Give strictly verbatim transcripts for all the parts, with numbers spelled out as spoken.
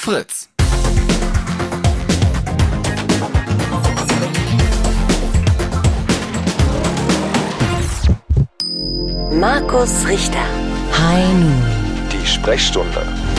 Fritz. Markus Richter. Heino. Die Sprechstunde.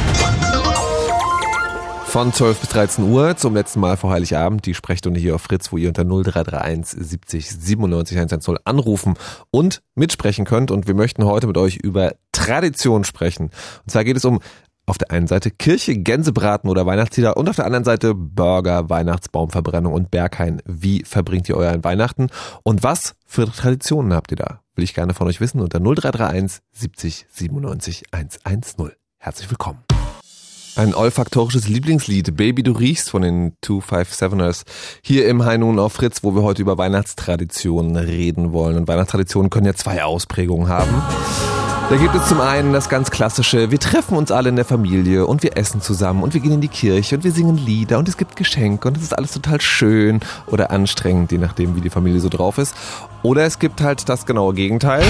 Von zwölf bis dreizehn Uhr zum letzten Mal vor Heiligabend die Sprechstunde hier auf Fritz, wo ihr unter null drei drei eins siebzig siebenundneunzig hundertzehn anrufen und mitsprechen könnt. Und wir möchten heute mit euch über Tradition sprechen. Und zwar geht es um auf der einen Seite Kirche, Gänsebraten oder Weihnachtslieder und auf der anderen Seite Burger, Weihnachtsbaumverbrennung und Berghain. Wie verbringt ihr euren Weihnachten? Und was für Traditionen habt ihr da? Will ich gerne von euch wissen unter null drei drei eins siebzig siebenundneunzig hundertzehn. Herzlich willkommen. Ein olfaktorisches Lieblingslied, Baby, du riechst von den zwei fünf sieben-ers. Hier im High Noon auf Fritz, wo wir heute über Weihnachtstraditionen reden wollen. Und Weihnachtstraditionen können ja zwei Ausprägungen haben. Da gibt es zum einen das ganz klassische, wir treffen uns alle in der Familie und wir essen zusammen und wir gehen in die Kirche und wir singen Lieder und es gibt Geschenke und es ist alles total schön oder anstrengend, je nachdem, wie die Familie so drauf ist. Oder es gibt halt das genaue Gegenteil.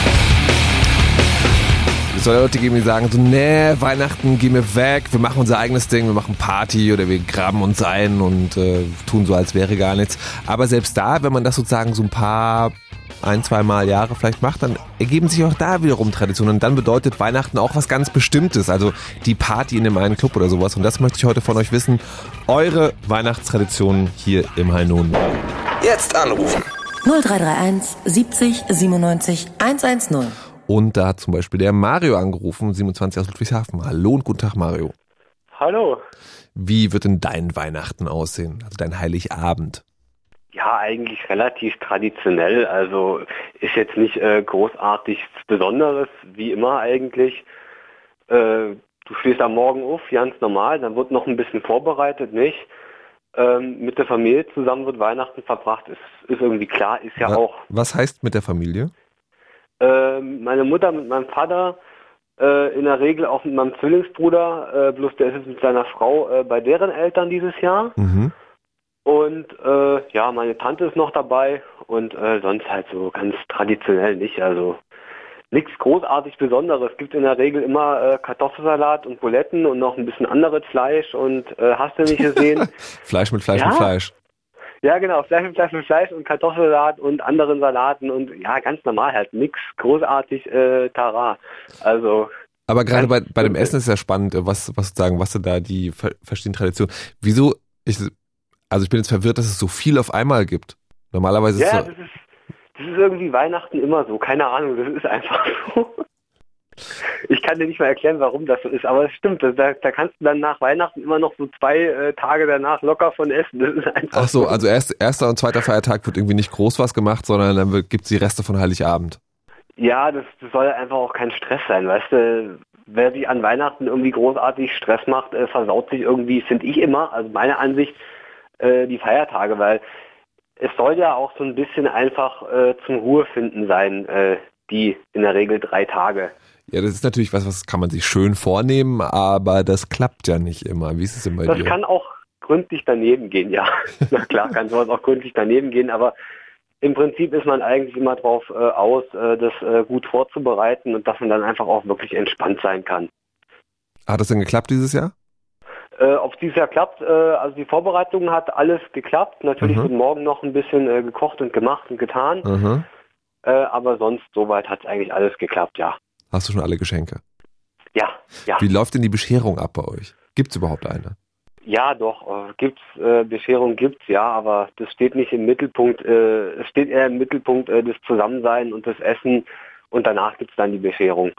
Es soll Leute geben, die sagen so, nee, Weihnachten gehen wir weg, wir machen unser eigenes Ding, wir machen Party oder wir graben uns ein und äh, tun so, als wäre gar nichts. Aber selbst da, wenn man das sozusagen so ein paar, ein, zwei Mal Jahre vielleicht macht, dann ergeben sich auch da wiederum Traditionen. Und dann bedeutet Weihnachten auch was ganz Bestimmtes, also die Party in dem einen Club oder sowas. Und das möchte ich heute von euch wissen, eure Weihnachtstraditionen hier im High Noon. Jetzt anrufen. null drei drei eins siebzig siebenundneunzig hundertzehn. Und da hat zum Beispiel der Mario angerufen, siebenundzwanzig aus Ludwigshafen. Hallo und guten Tag, Mario. Hallo. Wie wird denn dein Weihnachten aussehen, also dein Heiligabend? Ja, eigentlich relativ traditionell. Also ist jetzt nicht äh, großartig Besonderes, wie immer eigentlich. Äh, du stehst am Morgen auf, ganz normal, dann wird noch ein bisschen vorbereitet, nicht? Ähm, mit der Familie zusammen wird Weihnachten verbracht, ist, ist irgendwie klar, ist ja Was, auch... was heißt mit der Familie? Äh, meine Mutter mit meinem Vater, äh, in der Regel auch mit meinem Zwillingsbruder, äh, bloß der ist jetzt mit seiner Frau äh, bei deren Eltern dieses Jahr. Mhm. Und äh, ja, meine Tante ist noch dabei und äh, sonst halt so ganz traditionell nicht. Also nichts großartig Besonderes. Es gibt in der Regel immer äh, Kartoffelsalat und Buletten und noch ein bisschen anderes Fleisch und äh, hast du nicht gesehen? Fleisch mit Fleisch Ja? mit Fleisch. Ja, genau, Fleisch mit Fleisch mit Fleisch und Kartoffelsalat und anderen Salaten und ja, ganz normal halt, nix großartig äh, Tara. Also Aber gerade bei, bei dem Essen ist ja spannend, was, was sozusagen, was sind da die ver- verschiedenen Traditionen. Wieso, ich, also ich bin jetzt verwirrt, dass es so viel auf einmal gibt. Normalerweise ist ja, es so, das ist, das ist irgendwie Weihnachten immer so, keine Ahnung, das ist einfach so. Ich kann dir nicht mal erklären, warum das so ist, aber es stimmt, da, da kannst du dann nach Weihnachten immer noch so zwei äh, Tage danach locker von essen. Das ist einfach ach so, also erst, erster und zweiter Feiertag wird irgendwie nicht groß was gemacht, sondern dann gibt es die Reste von Heiligabend. Ja, das, das soll einfach auch kein Stress sein, weißt du, wer sich an Weihnachten irgendwie großartig Stress macht, äh, versaut sich irgendwie, finde ich immer, also meine Ansicht, äh, die Feiertage, weil es soll ja auch so ein bisschen einfach äh, zum Ruhefinden sein, äh, die in der Regel drei Tage. Ja, das ist natürlich was, was kann man sich schön vornehmen, aber das klappt ja nicht immer. Wie ist es denn bei Das dir? kann auch gründlich daneben gehen, ja. Na klar, kann sowas auch gründlich daneben gehen, aber im Prinzip ist man eigentlich immer drauf äh, aus, äh, das äh, gut vorzubereiten und dass man dann einfach auch wirklich entspannt sein kann. Hat das denn geklappt dieses Jahr? Äh, Ob es dieses Jahr klappt, äh, also die Vorbereitung hat alles geklappt. Natürlich Mhm. wird morgen noch ein bisschen äh, gekocht und gemacht und getan, Mhm. äh, aber sonst soweit hat es eigentlich alles geklappt, ja. Hast du schon alle Geschenke? Ja, ja. Wie läuft denn die Bescherung ab bei euch? Gibt es überhaupt eine? Ja, doch, äh, gibt's, äh, Bescherung gibt's, ja, aber das steht nicht im Mittelpunkt, äh, es steht eher im Mittelpunkt äh, das Zusammensein und das Essen und danach gibt's dann die Bescherung.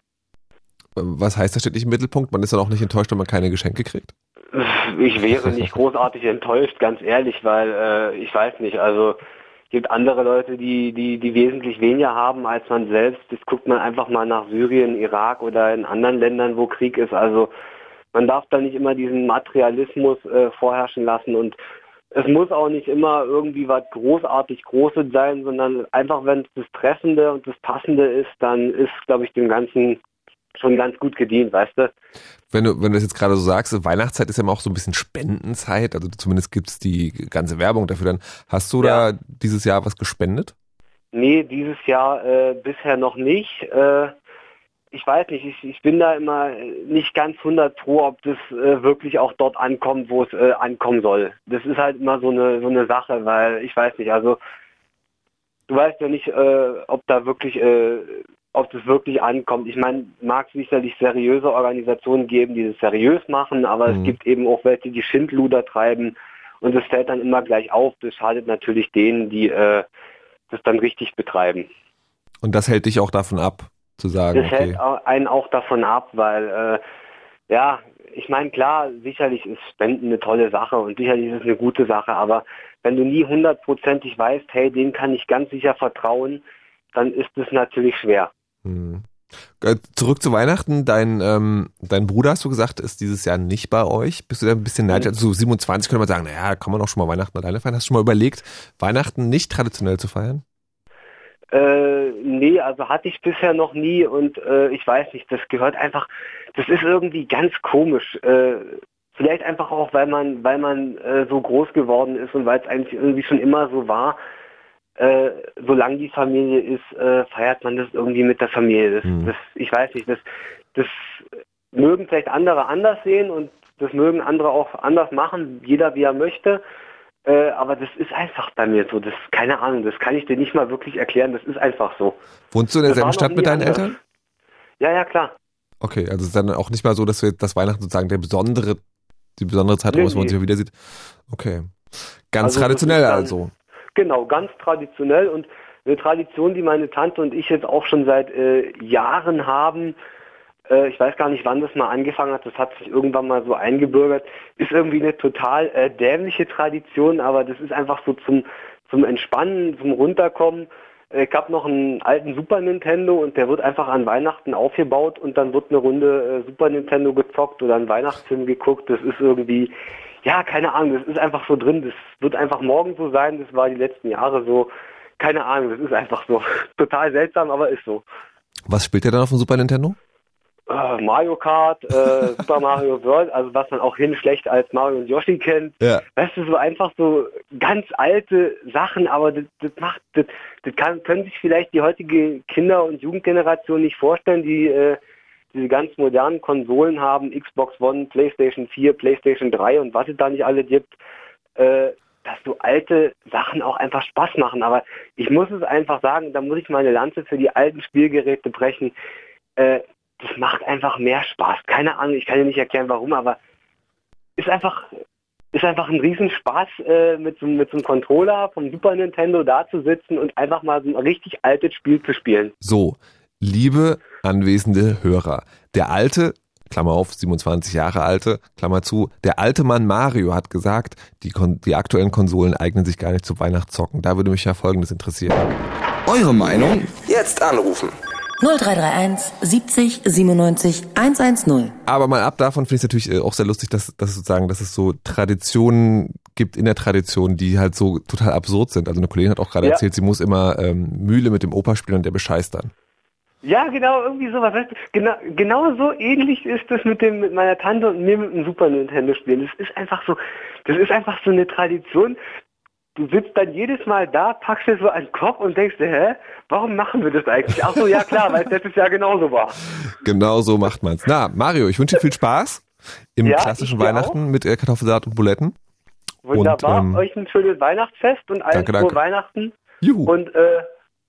Was heißt, das steht nicht im Mittelpunkt? Man ist dann auch nicht enttäuscht, wenn man keine Geschenke kriegt? Ich wäre nicht großartig enttäuscht, ganz ehrlich, weil äh, ich weiß nicht, also es gibt andere Leute, die, die, die wesentlich weniger haben als man selbst. Das guckt man einfach mal nach Syrien, Irak oder in anderen Ländern, wo Krieg ist. Also man darf da nicht immer diesen Materialismus äh, vorherrschen lassen und es muss auch nicht immer irgendwie was großartig Großes sein, sondern einfach, wenn es das Treffende und das Passende ist, dann ist, glaube ich, dem Ganzen schon ganz gut gedient, weißt du? Wenn du, wenn du das jetzt gerade so sagst, Weihnachtszeit ist ja immer auch so ein bisschen Spendenzeit, also zumindest gibt's die ganze Werbung dafür. Dann hast du Ja. da dieses Jahr was gespendet? Nee, dieses Jahr äh, bisher noch nicht. Äh, ich weiß nicht, ich, ich bin da immer nicht ganz hundert pro, ob das äh, wirklich auch dort ankommt, wo es äh, ankommen soll. Das ist halt immer so eine so eine Sache, weil ich weiß nicht, also du weißt ja nicht, äh, ob da wirklich, äh, ob das wirklich ankommt. Ich meine, mag es sicherlich seriöse Organisationen geben, die das seriös machen, aber mhm. es gibt eben auch welche, die Schindluder treiben und das fällt dann immer gleich auf. Das schadet natürlich denen, die äh, das dann richtig betreiben. Und das hält dich auch davon ab, zu sagen, das okay. hält einen auch davon ab, weil, äh, ja, ich meine, klar, sicherlich ist Spenden eine tolle Sache und sicherlich ist es eine gute Sache, aber wenn du nie hundertprozentig weißt, hey, denen kann ich ganz sicher vertrauen, dann ist es natürlich schwer. Hm. Zurück zu Weihnachten, dein, ähm, dein Bruder, hast du gesagt, ist dieses Jahr nicht bei euch. Bist du da ein bisschen neidisch? Also so siebenundzwanzig könnte man sagen, naja, kann man auch schon mal Weihnachten alleine feiern. Hast du schon mal überlegt, Weihnachten nicht traditionell zu feiern? Äh, nee, also hatte ich bisher noch nie und äh, ich weiß nicht, das gehört einfach, das ist irgendwie ganz komisch. Äh, vielleicht einfach auch, weil man, weil man äh, so groß geworden ist und weil es eigentlich irgendwie schon immer so war. Äh, solange die Familie ist, äh, feiert man das irgendwie mit der Familie. Das, mhm. das, ich weiß nicht, das, das mögen vielleicht andere anders sehen und das mögen andere auch anders machen, jeder wie er möchte. Äh, aber das ist einfach bei mir so. Das, keine Ahnung, das kann ich dir nicht mal wirklich erklären. Das ist einfach so. Wohnst du in derselben Stadt mit deinen anders. Eltern? Ja, ja, klar. Okay, also es ist dann auch nicht mal so, dass wir das Weihnachten sozusagen der besondere, die besondere Zeit, nee, wo man nee. sich wieder sieht. Okay. Ganz also traditionell dann, also. Genau, ganz traditionell und eine Tradition, die meine Tante und ich jetzt auch schon seit äh, Jahren haben. Äh, ich weiß gar nicht, wann das mal angefangen hat. Das hat sich irgendwann mal so eingebürgert. Ist irgendwie eine total äh, dämliche Tradition, aber das ist einfach so zum zum Entspannen, zum Runterkommen. Äh, ich habe noch einen alten Super Nintendo und der wird einfach an Weihnachten aufgebaut und dann wird eine Runde äh, Super Nintendo gezockt oder ein Weihnachtsfilm geguckt. Das ist irgendwie... Ja, keine Ahnung, das ist einfach so drin, das wird einfach morgen so sein, das war die letzten Jahre so, keine Ahnung, das ist einfach so, total seltsam, aber ist so. Was spielt ihr dann auf dem Super Nintendo? Äh, Mario Kart, äh, Super Mario World, also was man auch hin schlecht als Mario und Yoshi kennt. Ja. Weißt du, so einfach so ganz alte Sachen, aber das, das macht, das, das kann, können sich vielleicht die heutige Kinder- und Jugendgeneration nicht vorstellen, die äh, diese ganz modernen Konsolen haben, Xbox One, PlayStation vier, PlayStation drei und was es da nicht alle gibt, äh, dass so alte Sachen auch einfach Spaß machen. Aber ich muss es einfach sagen, da muss ich meine Lanze für die alten Spielgeräte brechen. Äh, das macht einfach mehr Spaß. Keine Ahnung, ich kann dir nicht erklären, warum, aber ist einfach ist einfach ein Riesenspaß, äh, mit so, mit so einem Controller vom Super Nintendo da zu sitzen und einfach mal so ein richtig altes Spiel zu spielen. So, liebe anwesende Hörer, der alte, Klammer auf, siebenundzwanzig Jahre alte, Klammer zu, der alte Mann Mario hat gesagt, die, Kon- die aktuellen Konsolen eignen sich gar nicht zum Weihnachtszocken. Da würde mich ja Folgendes interessieren. Eure Meinung? Jetzt anrufen. null drei drei eins siebzig siebenundneunzig hundertzehn. Aber mal ab davon finde ich es natürlich auch sehr lustig, dass, dass sozusagen, dass es so Traditionen gibt in der Tradition, die halt so total absurd sind. Also eine Kollegin hat auch gerade ja. erzählt, sie muss immer ähm, Mühle mit dem Opa spielen und der bescheißt dann. Ja, genau, irgendwie sowas. Weißt du, genau, genau so ähnlich ist das mit dem mit meiner Tante und mir mit dem Super Nintendo spielen. Das ist einfach so, das ist einfach so eine Tradition. Du sitzt dann jedes Mal da, packst dir so an den Kopf und denkst dir, hä, warum machen wir das eigentlich? Ach so, ja klar, weil es letztes Jahr genauso war. Genau so macht man's. Na, Mario, ich wünsche dir viel Spaß im ja, klassischen Weihnachten auch. Mit äh, Kartoffelsalat und Buletten. Wunderbar, und, ähm, euch ein schönes Weihnachtsfest und allen frohe Weihnachten. Juhu. Und äh,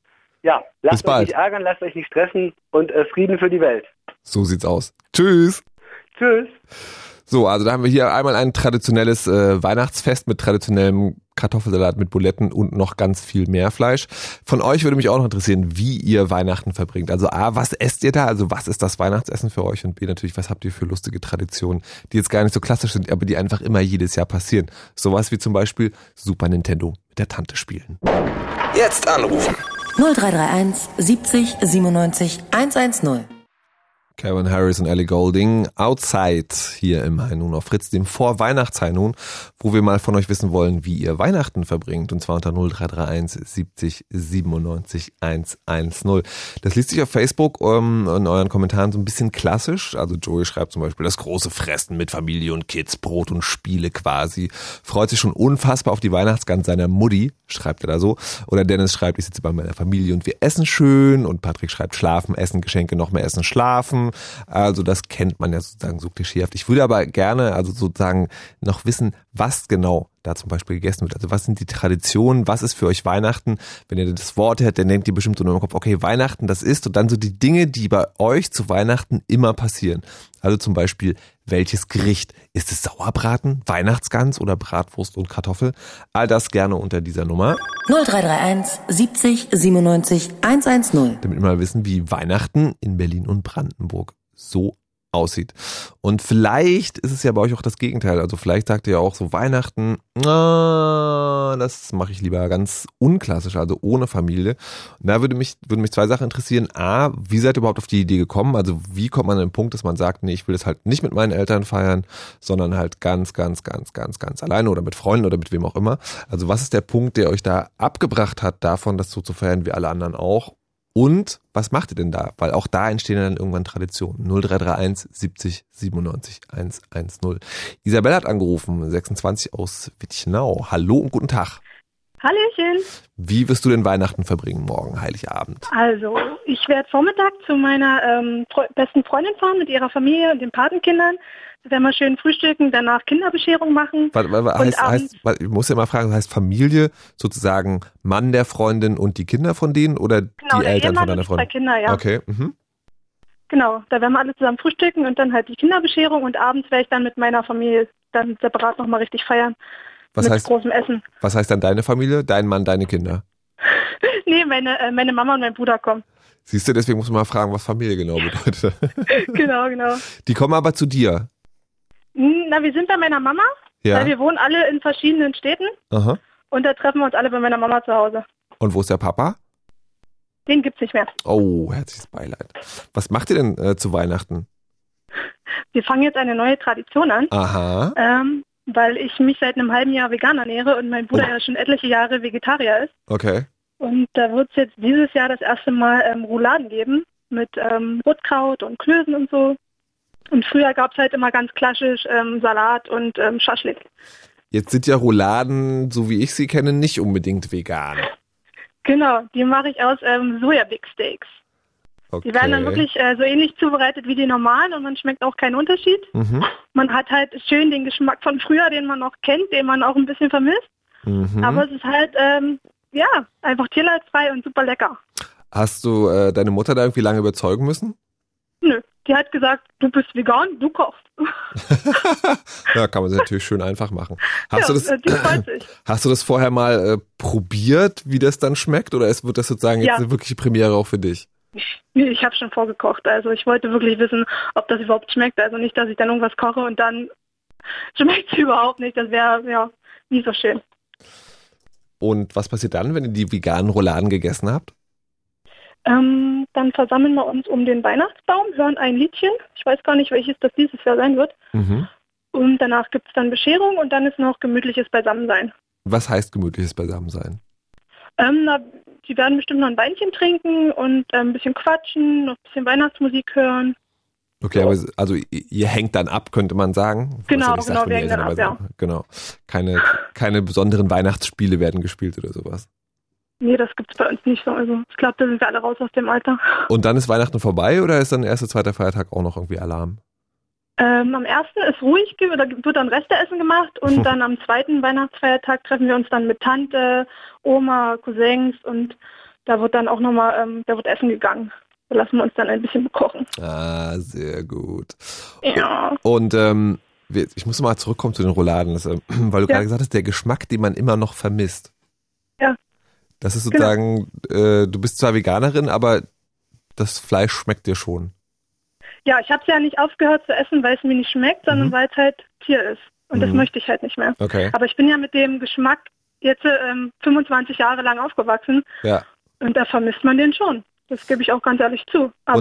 ja, lasst Bis euch bald. nicht ärgern, lasst euch nicht stressen und äh, Frieden für die Welt. So sieht's aus. Tschüss. Tschüss. So, also da haben wir hier einmal ein traditionelles äh, Weihnachtsfest mit traditionellem Kartoffelsalat mit Buletten und noch ganz viel mehr Fleisch. Von euch würde mich auch noch interessieren, wie ihr Weihnachten verbringt. Also A, was esst ihr da? Also was ist das Weihnachtsessen für euch? Und B, natürlich, was habt ihr für lustige Traditionen, die jetzt gar nicht so klassisch sind, aber die einfach immer jedes Jahr passieren. Sowas wie zum Beispiel Super Nintendo mit der Tante spielen. Jetzt anrufen. null drei drei eins siebzig siebenundneunzig hundertzehn. Calvin Harris und Ellie Goulding, Outside, hier im High Noon auf Fritz, dem Vorweihnachts-High Noon, wo wir mal von euch wissen wollen, wie ihr Weihnachten verbringt, und zwar unter null drei drei eins siebzig siebenundneunzig hundertzehn. Das liest sich auf Facebook um, in euren Kommentaren so ein bisschen klassisch, also Joey schreibt zum Beispiel, das große Fressen mit Familie und Kids, Brot und Spiele quasi, freut sich schon unfassbar auf die Weihnachtsgans seiner Mutti, schreibt er da so, oder Dennis schreibt, ich sitze bei meiner Familie und wir essen schön, und Patrick schreibt, schlafen, essen, Geschenke, noch mehr essen, schlafen. Also das kennt man ja sozusagen so klischeehaft. Ich würde aber gerne also sozusagen noch wissen, was genau da zum Beispiel gegessen wird. Also was sind die Traditionen, was ist für euch Weihnachten? Wenn ihr das Wort hört, dann denkt ihr bestimmt so in eurem Kopf, okay, Weihnachten, das ist, und dann so die Dinge, die bei euch zu Weihnachten immer passieren. Also zum Beispiel, welches Gericht? Ist es Sauerbraten, Weihnachtsgans oder Bratwurst und Kartoffel? All das gerne unter dieser Nummer. null drei drei eins siebzig siebenundneunzig hundertzehn. Damit wir mal wissen, wie Weihnachten in Berlin und Brandenburg so aussieht. Und vielleicht ist es ja bei euch auch das Gegenteil. Also vielleicht sagt ihr ja auch so, Weihnachten, ah, das mache ich lieber ganz unklassisch, also ohne Familie. Und da würde mich, würden mich zwei Sachen interessieren. A, wie seid ihr überhaupt auf die Idee gekommen? Also wie kommt man an den Punkt, dass man sagt, nee, ich will das halt nicht mit meinen Eltern feiern, sondern halt ganz, ganz, ganz, ganz, ganz alleine oder mit Freunden oder mit wem auch immer. Also was ist der Punkt, der euch da abgebracht hat, davon das so zu feiern wie alle anderen auch? Und was macht ihr denn da? Weil auch da entstehen dann irgendwann Traditionen. null drei drei eins siebzig siebenundneunzig hundertzehn. Isabel hat angerufen, sechsundzwanzig aus Witchenau. Hallo und guten Tag. Hallöchen. Wie wirst du denn Weihnachten verbringen morgen, Heiligabend? Also, ich werde Vormittag zu meiner ähm, Fre- besten Freundin fahren mit ihrer Familie und den Patenkindern. Da werden wir schön frühstücken, danach Kinderbescherung machen. Warte, warte, und heißt, heißt, warte, ich muss ja mal fragen, heißt Familie sozusagen Mann der Freundin und die Kinder von denen oder genau, die der Eltern Ehemann von deiner und die zwei Freundin? Kinder, ja. Okay, mhm. Genau, da werden wir alle zusammen frühstücken und dann halt die Kinderbescherung, und abends werde ich dann mit meiner Familie dann separat nochmal richtig feiern. Was mit heißt, großem Essen. Was heißt dann deine Familie? Dein Mann, deine Kinder? Nee, meine, äh, meine Mama und mein Bruder kommen. Siehst du, deswegen muss man mal fragen, was Familie genau bedeutet. Genau, genau. Die kommen aber zu dir. Na, wir sind bei meiner Mama, Ja. weil wir wohnen alle in verschiedenen Städten, Aha. und da treffen wir uns alle bei meiner Mama zu Hause. Und wo ist der Papa? Den gibt's nicht mehr. Oh, herzliches Beileid. Was macht ihr denn äh, zu Weihnachten? Wir fangen jetzt eine neue Tradition an, Aha. ähm, weil ich mich seit einem halben Jahr vegan ernähre und mein Bruder Oh. ja schon etliche Jahre Vegetarier ist. Okay. Und da wird es jetzt dieses Jahr das erste Mal ähm, Rouladen geben mit ähm, Rotkraut und Klößen und so. Und früher gab es halt immer ganz klassisch ähm, Salat und ähm, Schaschlik. Jetzt sind ja Rouladen, so wie ich sie kenne, nicht unbedingt vegan. Genau, die mache ich aus ähm, Soja-Big Steaks. Okay. Die werden dann wirklich äh, so ähnlich zubereitet wie die normalen, und man schmeckt auch keinen Unterschied. Mhm. Man hat halt schön den Geschmack von früher, den man noch kennt, den man auch ein bisschen vermisst. Mhm. Aber es ist halt, ähm, ja, einfach tierleidfrei und super lecker. Hast du äh, deine Mutter da irgendwie lange überzeugen müssen? Nö, die hat gesagt, du bist vegan, du kochst. Ja, kann man sich natürlich schön einfach machen. Hast, Ja, du, das, äh, die freut sich. hast du das vorher mal äh, probiert, wie das dann schmeckt? Oder ist, wird das sozusagen jetzt Ja. eine wirkliche Premiere auch für dich? Nee, ich habe schon vorgekocht. Also ich wollte wirklich wissen, ob das überhaupt schmeckt. Also nicht, dass ich dann irgendwas koche und dann schmeckt es überhaupt nicht. Das wäre ja nie so schön. Und was passiert dann, wenn ihr die veganen Rouladen gegessen habt? Ähm, dann versammeln wir uns um den Weihnachtsbaum, hören ein Liedchen. Ich weiß gar nicht, welches das dieses Jahr sein wird. Mhm. Und danach gibt es dann Bescherung und dann ist noch gemütliches Beisammensein. Was heißt gemütliches Beisammensein? Ähm, na, die werden bestimmt noch ein Weinchen trinken und äh, ein bisschen quatschen, noch ein bisschen Weihnachtsmusik hören. Okay, aber also ihr hängt dann ab, könnte man sagen. Genau, Was ja nicht genau, sagt, wenn wir die hängen dann Eltern ab, dabei sind. Genau. Keine, keine besonderen Weihnachtsspiele werden gespielt oder sowas. Nee, das gibt's bei uns nicht so. Also ich glaube, da sind wir alle raus aus dem Alter. Und dann ist Weihnachten vorbei oder ist dann der erste, zweite Feiertag auch noch irgendwie Alarm? Ähm, am ersten ist ruhig, da wird dann Resteessen gemacht und dann am zweiten Weihnachtsfeiertag treffen wir uns dann mit Tante, Oma, Cousins und da wird dann auch nochmal, ähm, da wird Essen gegangen. Da lassen wir uns dann ein bisschen bekochen. Ah, sehr gut. Ja. Und ähm, wir- ich muss mal zurückkommen zu den Rouladen, das, äh, weil du Ja. gerade gesagt hast, der Geschmack, den man immer noch vermisst. Ja. Das ist sozusagen, Genau. äh, du bist zwar Veganerin, aber das Fleisch schmeckt dir schon. Ja, ich habe es ja nicht aufgehört zu essen, weil es mir nicht schmeckt, sondern Mhm. weil es halt Tier ist. Und das Mhm. möchte ich halt nicht mehr. Okay. Aber ich bin ja mit dem Geschmack jetzt ähm, fünfundzwanzig Jahre lang aufgewachsen Ja. und da vermisst man den schon. Das gebe ich auch ganz ehrlich zu. Aber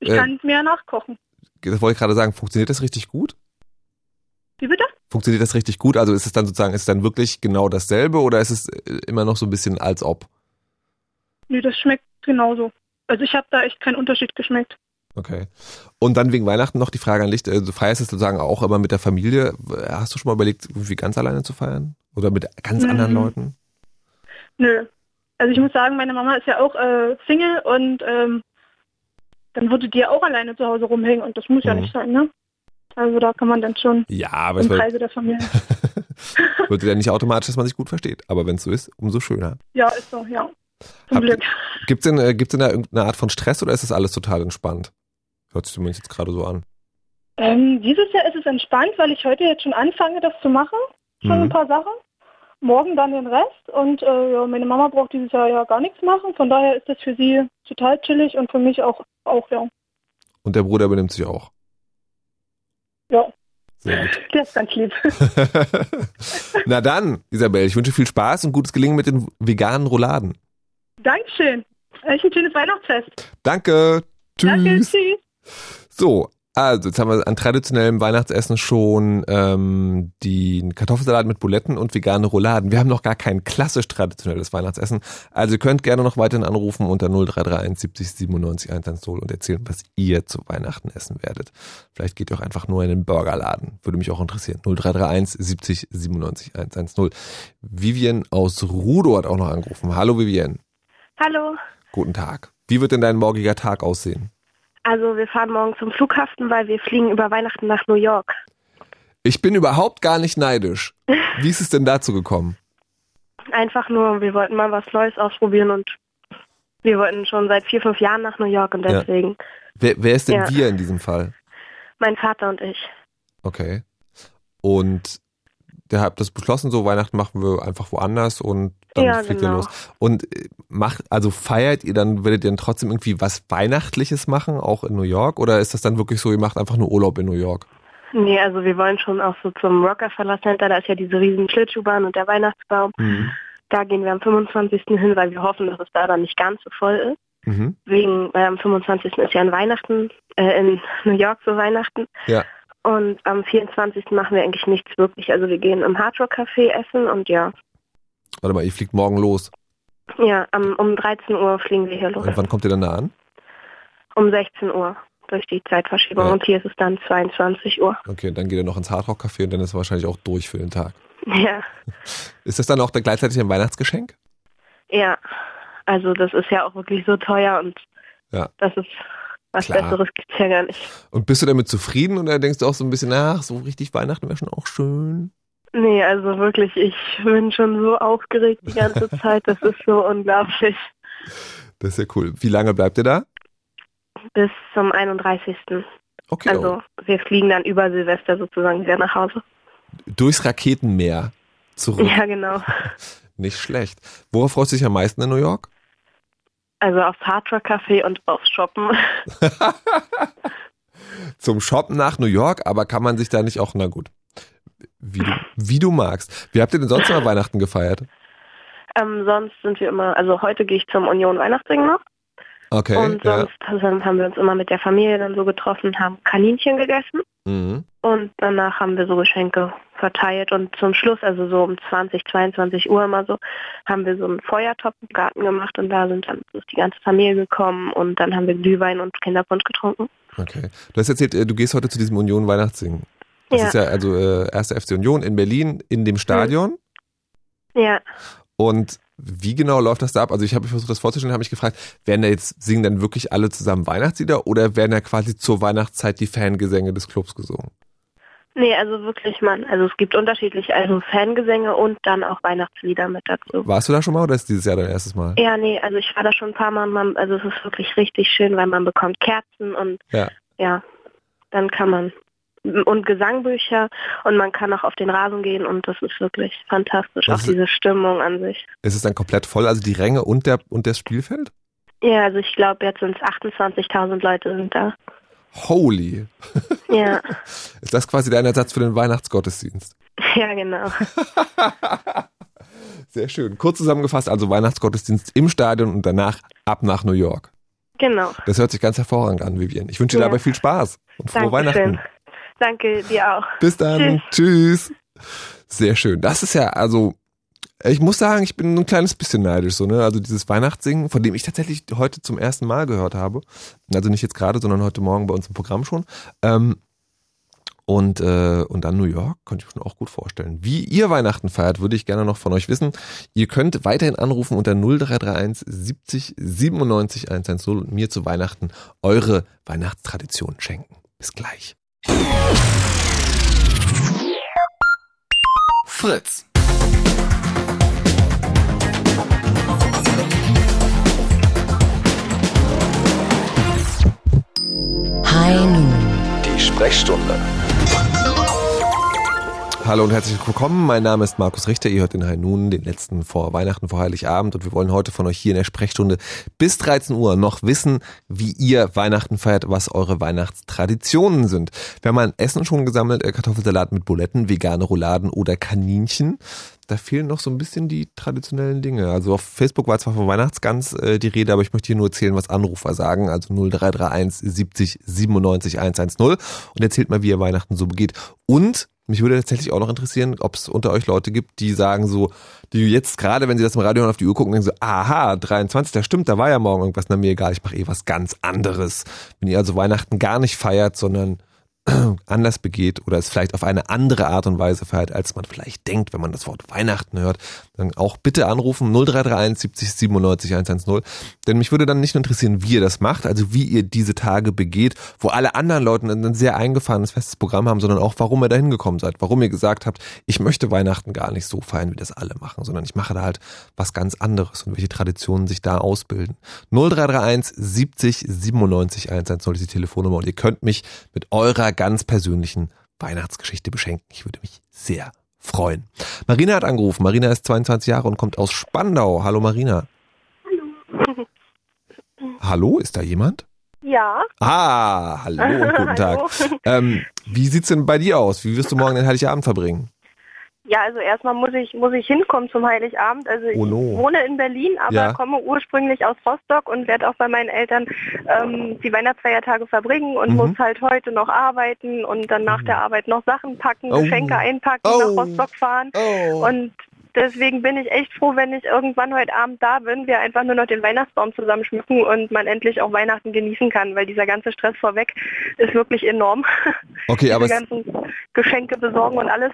Ich äh, kann es mir nachkochen. Das wollte ich gerade sagen, funktioniert das richtig gut? Wie bitte? Funktioniert das richtig gut? Also ist es dann sozusagen, ist es dann wirklich genau dasselbe oder ist es immer noch so ein bisschen als ob? Nee, das schmeckt genauso. Also ich habe da echt keinen Unterschied geschmeckt. Okay. Und dann wegen Weihnachten noch die Frage an dich, du feierst es sozusagen auch immer mit der Familie. Hast du schon mal überlegt, irgendwie ganz alleine zu feiern? Oder mit ganz Mhm. anderen Leuten? Nö. Also ich muss sagen, meine Mama ist ja auch äh, Single und ähm, dann würde die ja auch alleine zu Hause rumhängen und das muss ja Mhm. nicht sein, ne? Also da kann man dann schon Ja, aber im es wird, Kreise der Familie. wird ja nicht automatisch, dass man sich gut versteht. Aber wenn es so ist, umso schöner. Ja, ist so, ja. Zum Habt- Glück. Gibt's denn, äh, gibt's denn da irgendeine Art von Stress oder ist das alles total entspannt? Hört sich zumindest jetzt gerade so an. Ähm, dieses Jahr ist es entspannt, weil ich heute jetzt schon anfange, das zu machen. Schon Mhm. ein paar Sachen. Morgen dann den Rest. Und äh, ja, meine Mama braucht dieses Jahr ja gar nichts machen. Von daher ist das für sie total chillig und für mich auch, auch ja. Und der Bruder benimmt sich auch. Ja, Sehr gut. der ist ganz lieb. Na dann, Isabel, ich wünsche viel Spaß und gutes Gelingen mit den veganen Rouladen. Dankeschön. Echt ein schönes Weihnachtsfest. Danke. Tschüss. Danke, tschüss. So, also jetzt haben wir an traditionellem Weihnachtsessen schon ähm, den Kartoffelsalat mit Buletten und vegane Rouladen. Wir haben noch gar kein klassisch traditionelles Weihnachtsessen. Also ihr könnt gerne noch weiterhin anrufen unter null drei drei eins siebzig siebenundneunzig hundertzehn und erzählen, was ihr zu Weihnachten essen werdet. Vielleicht geht ihr auch einfach nur in den Burgerladen. Würde mich auch interessieren. null drei drei eins siebzig siebenundneunzig hundertzehn. Vivian aus Rudow hat auch noch angerufen. Hallo Vivian. Hallo. Guten Tag. Wie wird denn dein morgiger Tag aussehen? Also wir fahren morgen zum Flughafen, weil wir fliegen über Weihnachten nach New York. Ich bin überhaupt gar nicht neidisch. Wie ist es denn dazu gekommen? Einfach nur, wir wollten mal was Neues ausprobieren und wir wollten schon seit vier, fünf Jahren nach New York und deswegen Wer, wer ist denn Ja. wir in diesem Fall? mein Vater und ich. Okay. Und der hat das beschlossen, so Weihnachten machen wir einfach woanders und dann Ja, fliegt ihr genau. los. Und äh, macht, also feiert ihr dann, werdet ihr dann trotzdem irgendwie was Weihnachtliches machen, auch in New York? Oder ist das dann wirklich so, ihr macht einfach nur Urlaub in New York? Nee, also wir wollen schon auch so zum Rockefeller Center, da ist ja diese riesen Schlittschuhbahn und der Weihnachtsbaum. Mhm. Da gehen wir am fünfundzwanzigsten hin, weil wir hoffen, dass es da dann nicht ganz so voll ist. Mhm. Wegen, weil am fünfundzwanzigsten ist ja in Weihnachten, äh, in New York so Weihnachten. Ja. Und am vierundzwanzigsten machen wir eigentlich nichts wirklich. Also wir gehen im Hard Rock Café essen und ja, Warte mal, ihr fliegt morgen los. ja, am, um dreizehn Uhr fliegen wir hier los. Und wann kommt ihr dann da an? Um sechzehn Uhr durch die Zeitverschiebung Ja. und hier ist es dann zweiundzwanzig Uhr. Okay, dann geht ihr noch ins Hard Rock Café und dann ist es wahrscheinlich auch durch für den Tag. Ja, Ist das dann auch dann gleichzeitig ein Weihnachtsgeschenk? ja. Also das ist ja auch wirklich so teuer und Ja. das ist was Klar. Besseres gibt's ja gar nicht. Und bist du damit zufrieden oder denkst du auch so ein bisschen, ach, so richtig Weihnachten wäre schon auch schön? Nee, also wirklich, ich bin schon so aufgeregt die ganze Zeit. Das ist so unglaublich. Das ist ja cool. Wie lange bleibt ihr da? Bis zum einunddreißigsten Okay. Also wir fliegen dann über Silvester sozusagen wieder nach Hause. Durchs Raketenmeer zurück. Ja, genau. Nicht schlecht. Worauf freust du dich am meisten in New York? Also aufs Hard Rock Café und aufs Shoppen. Zum Shoppen nach New York, aber kann man sich da nicht auch, na gut, wie du, wie du magst. Wie habt ihr denn sonst mal Weihnachten gefeiert? Ähm, sonst sind wir immer, also heute gehe ich zum Union Weihnachtssingen noch. Okay, und ja. sonst also haben wir uns immer mit der Familie dann so getroffen, haben Kaninchen gegessen. Mhm. Und danach haben wir so Geschenke verteilt und zum Schluss, also so um zwanzig, zweiundzwanzig Uhr immer so, haben wir so einen Feuertopf im Garten gemacht und da sind dann ist die ganze Familie gekommen und dann haben wir Glühwein und Kinderpunsch getrunken. Okay. Du hast erzählt, äh, du gehst heute zu diesem Union Weihnachtssingen. Das Ja. ist ja also äh, erster F C Union in Berlin in dem Stadion. Ja, Und wie genau läuft das da ab? Also ich habe mich versucht, das vorzustellen, habe mich gefragt, werden da jetzt, singen dann wirklich alle zusammen Weihnachtslieder oder werden da quasi zur Weihnachtszeit die Fangesänge des Clubs gesungen? nee, also wirklich, Mann. Also es gibt unterschiedliche, also Fangesänge und dann auch Weihnachtslieder mit dazu. Warst du da schon mal oder ist dieses Jahr dein erstes Mal? Ja, nee, also ich war da schon ein paar Mal und man, also es ist wirklich richtig schön, weil man bekommt Kerzen und Ja. ja, dann kann man und Gesangbücher und man kann auch auf den Rasen gehen und das ist wirklich fantastisch, Was auch ist- diese Stimmung an sich. Ist es dann komplett voll, also die Ränge und der und das Spielfeld? Ja, also ich glaube jetzt sind es achtundzwanzigtausend Leute sind da. Holy. Ja, Ist das quasi dein Ersatz für den Weihnachtsgottesdienst? ja genau. Sehr schön. Kurz zusammengefasst, also Weihnachtsgottesdienst im Stadion und danach ab nach New York. Genau. Das hört sich ganz hervorragend an, Vivian. Ich wünsche dir Ja. dabei viel Spaß und frohe Dankeschön. Weihnachten. Danke dir auch. Bis dann. Tschüss. Sehr schön. Das ist ja, also, ich muss sagen, ich bin ein kleines bisschen neidisch, so, ne? Also dieses Weihnachtssingen, von dem ich tatsächlich heute zum ersten Mal gehört habe. Also nicht jetzt gerade, sondern heute Morgen bei uns im Programm schon. Ähm, Und, äh, und dann New York, könnte ich mir auch gut vorstellen. Wie ihr Weihnachten feiert, würde ich gerne noch von euch wissen. Ihr könnt weiterhin anrufen unter null drei drei eins siebzig siebenundneunzig hundertzehn und mir zu Weihnachten eure Weihnachtstradition schenken. Bis gleich. Fritz. High Noon. Die Sprechstunde. Hallo und herzlich willkommen. Mein Name ist Markus Richter. Ihr hört den High Noon, den letzten vor Weihnachten, vor Heiligabend. Und wir wollen heute von euch hier in der Sprechstunde bis dreizehn Uhr noch wissen, wie ihr Weihnachten feiert, was eure Weihnachtstraditionen sind. Wir haben ein Essen schon gesammelt, Kartoffelsalat mit Buletten, vegane Rouladen oder Kaninchen. Da fehlen noch so ein bisschen die traditionellen Dinge. Also auf Facebook war zwar von Weihnachtsgans äh, die Rede, aber ich möchte hier nur erzählen, was Anrufer sagen. Also null drei drei eins siebzig siebenundneunzig hundertzehn und erzählt mal, wie ihr Weihnachten so begeht. Und mich würde tatsächlich auch noch interessieren, ob es unter euch Leute gibt, die sagen so, die jetzt gerade, wenn sie das im Radio auf die Uhr gucken, denken so, aha, dreiundzwanzig, das stimmt, da war ja morgen irgendwas, na mir egal, ich mache eh was ganz anderes. Wenn ihr also Weihnachten gar nicht feiert, sondern anders begeht oder es vielleicht auf eine andere Art und Weise feiert, als man vielleicht denkt, wenn man das Wort Weihnachten hört, dann auch bitte anrufen null drei drei eins siebzig siebenundneunzig hundertzehn. Denn mich würde dann nicht nur interessieren, wie ihr das macht, also wie ihr diese Tage begeht, wo alle anderen Leute ein sehr eingefahrenes, festes Programm haben, sondern auch, warum ihr da hingekommen seid, warum ihr gesagt habt, ich möchte Weihnachten gar nicht so feiern, wie das alle machen, sondern ich mache da halt was ganz anderes und welche Traditionen sich da ausbilden. null drei drei eins siebzig siebenundneunzig hundertzehn ist die Telefonnummer und ihr könnt mich mit eurer ganz persönlichen Weihnachtsgeschichte beschenken. Ich würde mich sehr freuen. Marina hat angerufen. Marina ist zweiundzwanzig Jahre und kommt aus Spandau. Hallo Marina. Hallo. Hallo, ist da jemand? Ja. Ah, hallo und guten Tag. Ähm, wie sieht's denn bei dir aus? Wie wirst du morgen den Heiligabend verbringen? Ja, also erstmal muss ich muss ich hinkommen zum Heiligabend. Also ich Oh no. wohne in Berlin, aber Ja. komme ursprünglich aus Rostock und werde auch bei meinen Eltern ähm, die Weihnachtsfeiertage verbringen und Mhm. muss halt heute noch arbeiten und dann nach der Arbeit noch Sachen packen, Oh. Geschenke einpacken, Oh. nach Rostock fahren. Oh. Und deswegen bin ich echt froh, wenn ich irgendwann heute Abend da bin, wir einfach nur noch den Weihnachtsbaum zusammen schmücken und man endlich auch Weihnachten genießen kann, weil dieser ganze Stress vorweg ist wirklich enorm. Okay, aber Diese es, ganzen Geschenke besorgen und alles.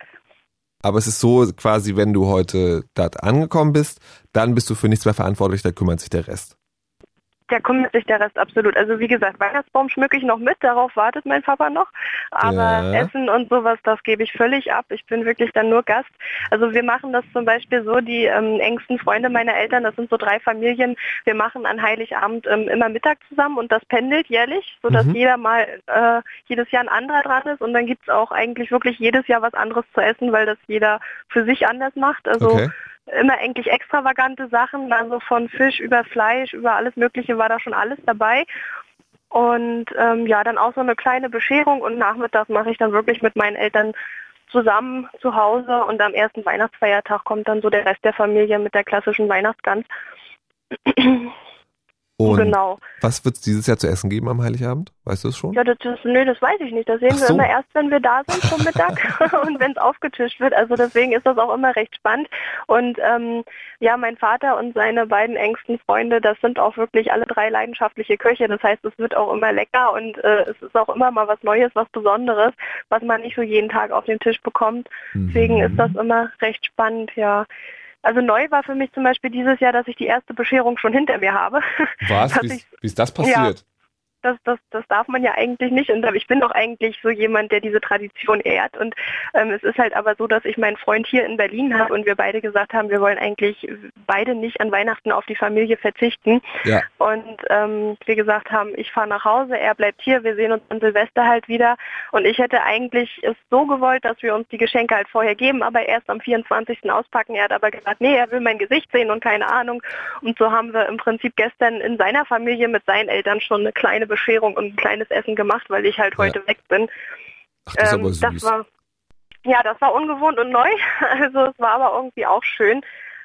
aber es ist so quasi, wenn du heute dort angekommen bist, dann bist du für nichts mehr verantwortlich, da kümmert sich der Rest. Da kümmert sich der Rest absolut. Also wie gesagt, Weihnachtsbaum schmücke ich noch mit, darauf wartet mein Papa noch. Aber Ja. Essen und sowas, das gebe ich völlig ab. Ich bin wirklich dann nur Gast. Also wir machen das zum Beispiel so, die ähm, engsten Freunde meiner Eltern, das sind so drei Familien, wir machen an Heiligabend ähm, immer Mittag zusammen und das pendelt jährlich, sodass Mhm. jeder mal äh, jedes Jahr ein anderer dran ist und dann gibt es auch eigentlich wirklich jedes Jahr was anderes zu essen, weil das jeder für sich anders macht. Also Okay. immer eigentlich extravagante Sachen, also von Fisch über Fleisch, über alles Mögliche war da schon alles dabei. Und ähm, ja, dann auch so eine kleine Bescherung und nachmittags mache ich dann wirklich mit meinen Eltern zusammen zu Hause und am ersten Weihnachtsfeiertag kommt dann so der Rest der Familie mit der klassischen Weihnachtsgans. Und Genau. was wird es dieses Jahr zu essen geben am Heiligabend? Weißt du es schon? Ja, das, das, nee, das weiß ich nicht. Das sehen Ach wir so. immer erst, wenn wir da sind zum Mittag und wenn es aufgetischt wird. Also deswegen ist das auch immer recht spannend. Und ähm, ja, mein Vater und seine beiden engsten Freunde, das sind auch wirklich alle drei leidenschaftliche Köche. Das heißt, es wird auch immer lecker und äh, es ist auch immer mal was Neues, was Besonderes, was man nicht so jeden Tag auf den Tisch bekommt. Deswegen Mhm. ist das immer recht spannend, ja. Also neu war für mich zum Beispiel dieses Jahr, dass ich die erste Bescherung schon hinter mir habe. Was? Dass Wie, ich- ist- wie ist das passiert? Das, das, das darf man ja eigentlich nicht. Und ich bin auch eigentlich so jemand, der diese Tradition ehrt. Und ähm, es ist halt aber so, dass ich meinen Freund hier in Berlin habe und wir beide gesagt haben, wir wollen eigentlich beide nicht an Weihnachten auf die Familie verzichten. Ja. Und ähm, wir gesagt haben, ich fahre nach Hause, er bleibt hier, wir sehen uns an Silvester halt wieder. Und ich hätte eigentlich es so gewollt, dass wir uns die Geschenke halt vorher geben, aber erst am vierundzwanzigsten auspacken. Er hat aber gesagt, nee, er will mein Gesicht sehen und keine Ahnung. Und so haben wir im Prinzip gestern in seiner Familie mit seinen Eltern schon eine kleine Bescherung und ein kleines Essen gemacht, weil ich halt heute Ja. weg bin. Ach, das ist Ähm, aber süß. das war, ja, das war ungewohnt und neu. Also es war aber irgendwie auch schön.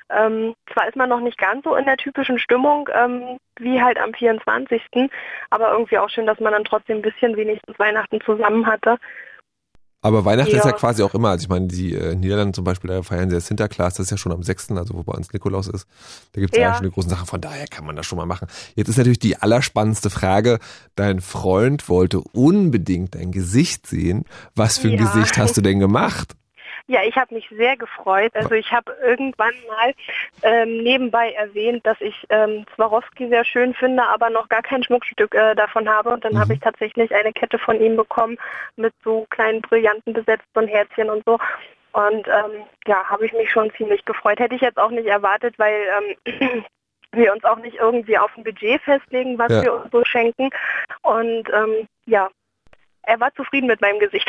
Ähm, zwar ist man noch nicht ganz so in der typischen Stimmung ähm, wie halt am vierundzwanzigsten aber irgendwie auch schön, dass man dann trotzdem ein bisschen wenigstens Weihnachten zusammen hatte. Aber Weihnachten ja. ist ja quasi auch immer, also ich meine, die äh, Niederlande zum Beispiel, da feiern sie ja Sinterklaas, das ist ja schon am sechsten also wo bei uns Nikolaus ist. Da gibt es ja. ja schon die großen Sachen, von daher kann man das schon mal machen. Jetzt ist natürlich die allerspannendste Frage, dein Freund wollte unbedingt dein Gesicht sehen. Was für ein ja. Gesicht hast du denn gemacht? Ja, ich habe mich sehr gefreut. Also ich habe irgendwann mal ähm, nebenbei erwähnt, dass ich ähm, Swarovski sehr schön finde, aber noch gar kein Schmuckstück äh, davon habe. Und dann mhm. habe ich tatsächlich eine Kette von ihm bekommen mit so kleinen Brillanten besetzt, so ein Herzchen und so. Und ähm, ja, habe ich mich schon ziemlich gefreut. Hätte ich jetzt auch nicht erwartet, weil ähm, wir uns auch nicht irgendwie auf ein Budget festlegen, was ja. wir uns so schenken. Und ähm, ja, er war zufrieden mit meinem Gesicht.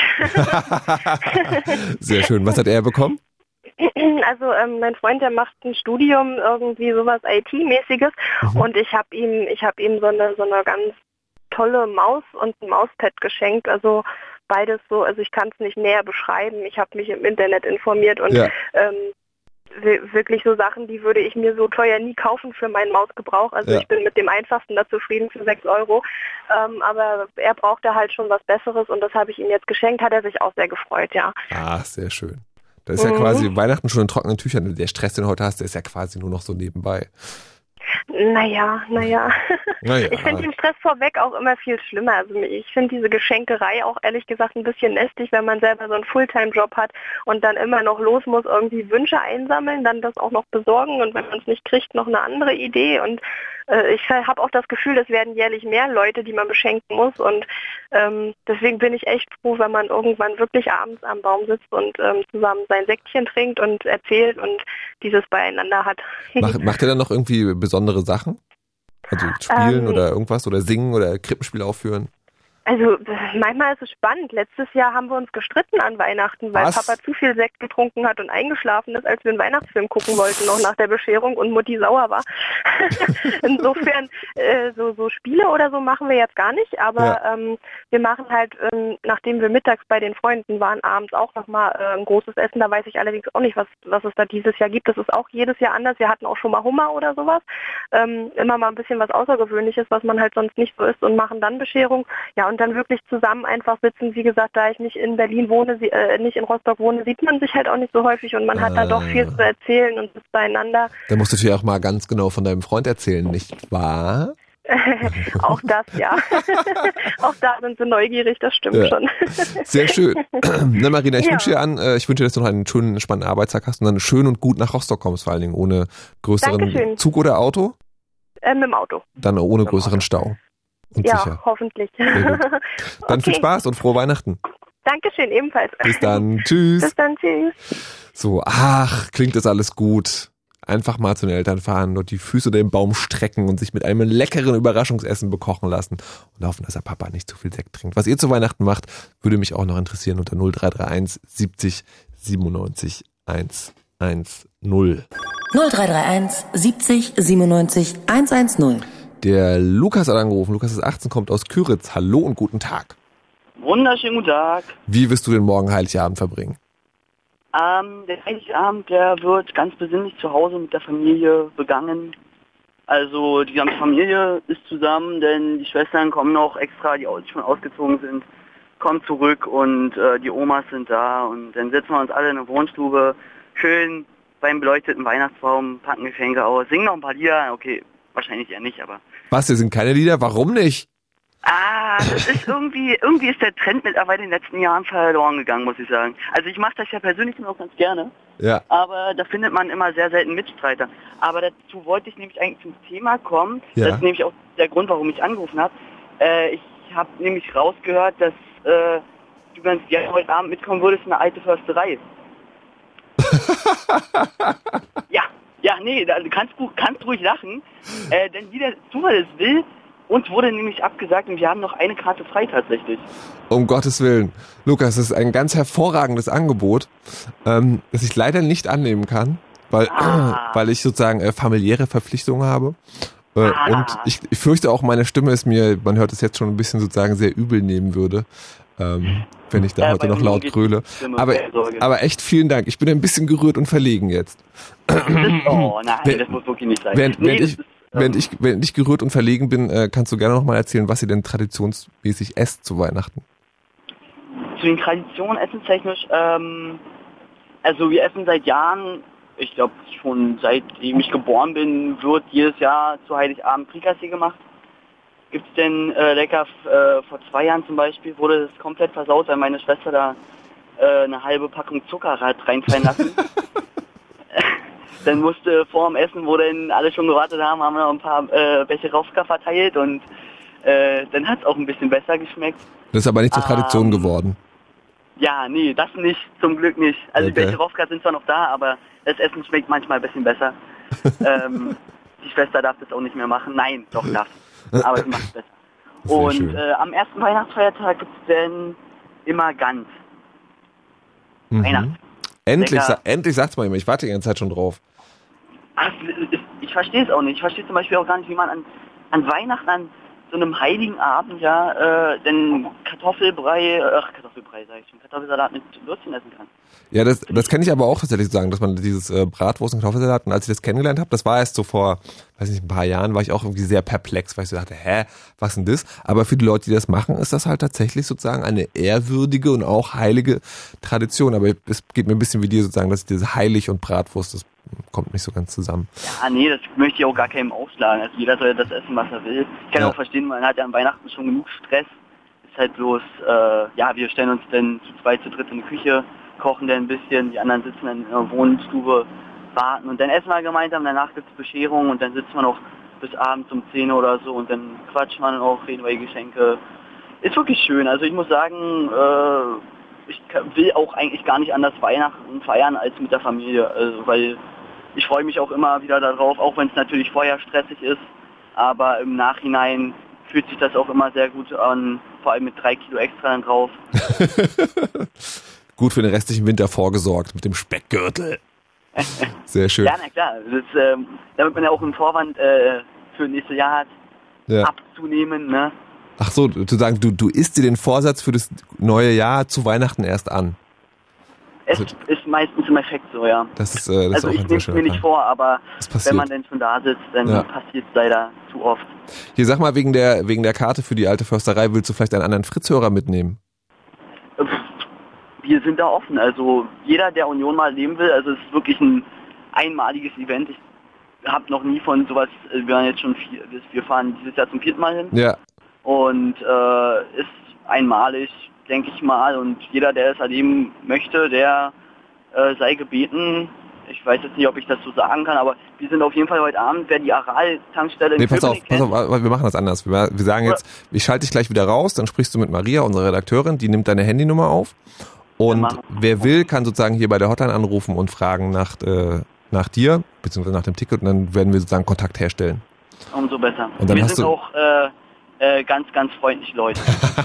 Sehr schön. Was hat er bekommen? Also ähm, mein Freund, der macht ein Studium, irgendwie sowas I T-mäßiges mhm. und ich habe ihm, ich habe ihm so eine so eine ganz tolle Maus und ein Mauspad geschenkt. Also beides so, also ich kann es nicht näher beschreiben. Ich habe mich im Internet informiert und ja. ähm, wirklich so Sachen, die würde ich mir so teuer nie kaufen für meinen Mausgebrauch. Also ja. ich bin mit dem einfachsten da zufrieden für sechs Euro. Ähm, aber er brauchte halt schon was Besseres und das habe ich ihm jetzt geschenkt, hat er sich auch sehr gefreut, ja. Ah, sehr schön. Das ist mhm. ja quasi Weihnachten schon in trockenen Tüchern. Der Stress, den du heute hast, der ist ja quasi nur noch so nebenbei. Naja, naja. naja. Ich finde den Stress vorweg auch immer viel schlimmer. Also ich finde diese Geschenkerei auch ehrlich gesagt ein bisschen lästig, wenn man selber so einen Fulltime-Job hat und dann immer noch los muss, irgendwie Wünsche einsammeln, dann das auch noch besorgen und wenn man es nicht kriegt, noch eine andere Idee. Und äh, ich habe auch das Gefühl, es werden jährlich mehr Leute, die man beschenken muss. Und ähm, deswegen bin ich echt froh, wenn man irgendwann wirklich abends am Baum sitzt und ähm, zusammen sein Säckchen trinkt und erzählt und dieses Beieinander hat. Macht, macht ihr dann noch irgendwie besondere Sachen? Also spielen ähm, oder irgendwas oder singen oder Krippenspiel aufführen? Also manchmal ist es spannend. Letztes Jahr haben wir uns gestritten an Weihnachten, weil Was? Papa zu viel Sekt getrunken hat und eingeschlafen ist, als wir einen Weihnachtsfilm gucken wollten, noch nach der Bescherung und Mutti sauer war. Insofern, äh, so, so Spiele oder so machen wir jetzt gar nicht, aber ja. ähm, wir machen halt, ähm, nachdem wir mittags bei den Freunden waren, abends auch nochmal äh, ein großes Essen. Da weiß ich allerdings auch nicht, was, was es da dieses Jahr gibt. Das ist auch jedes Jahr anders. Wir hatten auch schon mal Hummer oder sowas. Ähm, immer mal ein bisschen was Außergewöhnliches, was man halt sonst nicht so isst und machen dann Bescherung. Ja, und dann wirklich zusammen einfach sitzen. Wie gesagt, da ich nicht in Berlin wohne, sie, äh, nicht in Rostock wohne, sieht man sich halt auch nicht so häufig und man hat da doch viel zu erzählen und ist beieinander. Da musst du natürlich auch mal ganz genau von deinem Freund erzählen, nicht wahr? Auch das, ja. Auch da sind sie neugierig, das stimmt ja. schon. Sehr schön. Na Marina, ich ja. wünsche dir an, ich wünsche dir, dass du noch einen schönen, spannenden Arbeitstag hast und dann schön und gut nach Rostock kommst, vor allen Dingen ohne größeren Dankeschön. Zug oder Auto? Äh, mit dem Auto. Dann ohne mit größeren Stau. Und ja, sicher. hoffentlich. Dann okay. Viel Spaß und frohe Weihnachten. Dankeschön, ebenfalls. Bis dann. Tschüss. Bis dann, tschüss. So, ach, klingt das alles gut. Einfach mal zu den Eltern fahren, dort die Füße unter den Baum strecken und sich mit einem leckeren Überraschungsessen bekochen lassen und hoffen, dass der Papa nicht zu viel Sekt trinkt. Was ihr zu Weihnachten macht, würde mich auch noch interessieren unter null drei drei eins siebzig siebenundneunzig hundertzehn. null drei drei eins siebzig siebenundneunzig hundertzehn. Der Lukas hat angerufen. Lukas ist achtzehn, kommt aus Küritz. Hallo und guten Tag. Wunderschönen guten Tag. Wie wirst du den morgen Heiligabend verbringen? Ähm, der Heiligabend, der wird ganz besinnlich zu Hause mit der Familie begangen. Also die ganze Familie ist zusammen, denn die Schwestern kommen noch extra, die schon ausgezogen sind, kommen zurück und äh, die Omas sind da. Und dann setzen wir uns alle in der Wohnstube, schön beim beleuchteten Weihnachtsbaum, packen Geschenke aus, singen noch ein paar Lieder. Okay, wahrscheinlich eher nicht, aber... Was, hier sind keine Lieder? Warum nicht? Ah, das ist irgendwie, irgendwie ist der Trend mittlerweile in den letzten Jahren verloren gegangen, muss ich sagen. Also ich mache das ja persönlich auch ganz gerne, ja. Aber da findet man immer sehr selten Mitstreiter. Aber dazu wollte ich nämlich eigentlich zum Thema kommen. Ja. Das ist nämlich auch der Grund, warum ich angerufen habe. Äh, ich habe nämlich rausgehört, dass äh, du ganz gerne heute Abend mitkommen würdest in eine alte Försterei. ja, ja, nee, also kannst du kannst ruhig lachen, äh, denn wie der Zufall es will, uns wurde nämlich abgesagt und wir haben noch eine Karte frei tatsächlich. Um Gottes Willen. Lukas, das ist ein ganz hervorragendes Angebot, ähm, das ich leider nicht annehmen kann, weil, ah. äh, weil ich sozusagen äh, familiäre Verpflichtungen habe. Äh, ah. Und ich, ich fürchte auch, meine Stimme ist mir, man hört es jetzt schon ein bisschen sozusagen sehr übel nehmen würde. ähm, wenn ich da Ja, heute bei noch mir laut geht's gröle. schlimmer, Aber, keine Sorge. aber echt vielen Dank. Ich bin ein bisschen gerührt und verlegen jetzt. Das, oh nein, Wer- das muss wirklich nicht sein. Während, Nee, während, das ich, ist, während, ähm, ich, während ich gerührt und verlegen bin, äh, kannst du gerne noch mal erzählen, was ihr denn traditionsmäßig esst zu Weihnachten. Zu den Traditionen essenstechnisch, ähm, also wir essen seit Jahren, ich glaube schon seitdem ich geboren bin, wird jedes Jahr zu Heiligabend Frikassee gemacht. Gibt's denn äh, lecker, äh, vor zwei Jahren zum Beispiel wurde das komplett versaut, weil meine Schwester da äh, eine halbe Packung Zucker hat reinfallen lassen. Dann musste vor dem Essen, wo dann alle schon gewartet haben, haben wir noch ein paar äh, Becher Rauska verteilt und äh, dann hat es auch ein bisschen besser geschmeckt. Das ist aber nicht zur Tradition Ähm, geworden. Ja, nee, das nicht, zum Glück nicht. Also Okay. die Becher Rauska sind zwar noch da, aber das Essen schmeckt manchmal ein bisschen besser. ähm, die Schwester darf das auch nicht mehr machen. Nein, doch darf. Aber sie macht es besser. Sehr Und schön. äh, am ersten Weihnachtsfeiertag gibt es dann immer Gans. Mhm. Weihnachten. Endlich, Lecker. sa endlich sagt's mal jemand. Ich warte die ganze Zeit schon drauf. Ach, ich ich verstehe es auch nicht. Ich verstehe zum Beispiel auch gar nicht, wie man an, an Weihnachten, an so einem heiligen Abend, ja, äh, denn Kartoffelbrei, ach, Kartoffelbrei sag ich schon, Kartoffelsalat mit Würstchen essen kann. Ja, das, das kenne ich aber auch tatsächlich sagen, dass man dieses äh, Bratwurst und Kartoffelsalat, und als ich das kennengelernt habe, das war erst so vor, weiß nicht, ein paar Jahren, war ich auch irgendwie sehr perplex, weil ich so dachte, hä, was denn das? Aber für die Leute, die das machen, ist das halt tatsächlich sozusagen eine ehrwürdige und auch heilige Tradition. Aber es geht mir ein bisschen wie dir sozusagen, dass diese Heilig und Bratwurst, das kommt nicht so ganz zusammen. Ja, nee, das möchte ich auch gar keinem aufschlagen. Also jeder soll das essen, was er will. Ich kann Ja. auch verstehen, man hat ja an Weihnachten schon genug Stress. Ist halt bloß, äh, ja, wir stellen uns dann zu zweit, zu dritt in die Küche, kochen dann ein bisschen, die anderen sitzen dann in der Wohnstube, warten und dann essen wir gemeinsam, danach gibt's Bescherung und dann sitzt man noch bis abends um zehn oder so und dann quatscht man auch, reden über die Geschenke. Ist wirklich schön. Also ich muss sagen, äh, ich ka- will auch eigentlich gar nicht anders Weihnachten feiern als mit der Familie. Also weil ich freue mich auch immer wieder darauf, auch wenn es natürlich vorher stressig ist, aber im Nachhinein fühlt sich das auch immer sehr gut an, vor allem mit drei Kilo extra dann drauf. Gut für den restlichen Winter vorgesorgt mit dem Speckgürtel. Sehr schön. Ja, na klar, das, ähm, damit man ja auch einen Vorwand äh, für nächstes Jahr hat, Ja. abzunehmen, ne? Ach so, zu sagen, du, du isst dir den Vorsatz für das neue Jahr zu Weihnachten erst an. Es Also- ist meistens im Effekt so, ja. Das ist, äh, das Also ist auch ich ein nehme sehr es schöner mir nicht Plan. vor, aber Das passiert. wenn man denn schon da sitzt, dann Ja. passiert es leider zu oft. Hier, sag mal, wegen der, wegen der Karte für die alte Försterei, willst du vielleicht einen anderen Fritz-Hörer mitnehmen? Pff, Wir sind da offen, also jeder, der Union mal leben will, also es ist wirklich ein einmaliges Event. Ich habe noch nie von sowas, äh, wir waren jetzt schon vier, wir fahren dieses Jahr zum vierten Mal hin Ja. und äh, ist einmalig, denke ich mal, und jeder, der es erleben möchte, der äh, sei gebeten. Ich weiß jetzt nicht, ob ich das so sagen kann, aber wir sind auf jeden Fall heute Abend, wer die Aral-Tankstelle in Nee, pass auf, Köpenick pass kennt, auf, wir machen das anders. Wir, wir sagen jetzt, ich schalte dich gleich wieder raus, dann sprichst du mit Maria, unserer Redakteurin, die nimmt deine Handynummer auf. Und machen wer will, kann sozusagen hier bei der Hotline anrufen und fragen nach, äh, nach dir, beziehungsweise nach dem Ticket, und dann werden wir sozusagen Kontakt herstellen. umso besser. Und dann wir hast sind du- auch äh, äh, ganz, ganz freundliche Leute.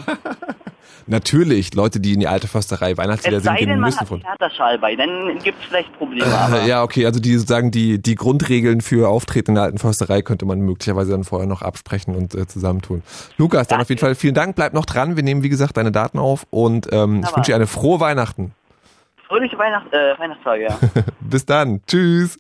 Natürlich, Leute, die in die alte Försterei Weihnachtslieder Es sei singen, denn, man müssen hat von. Theaterschal bei, dann gibt es vielleicht Probleme. Aber Äh, ja, okay, also die sozusagen die, die Grundregeln für Auftreten in der alten Försterei könnte man möglicherweise dann vorher noch absprechen und äh, zusammentun. Lukas, dann Ja, auf jeden Fall vielen Dank, bleib noch dran. Wir nehmen, wie gesagt, deine Daten auf und ähm, ich Aber- wünsche dir eine frohe Weihnachten. fröhliche Weihnacht, äh, Weihnachtstage, ja. Bis dann. Tschüss.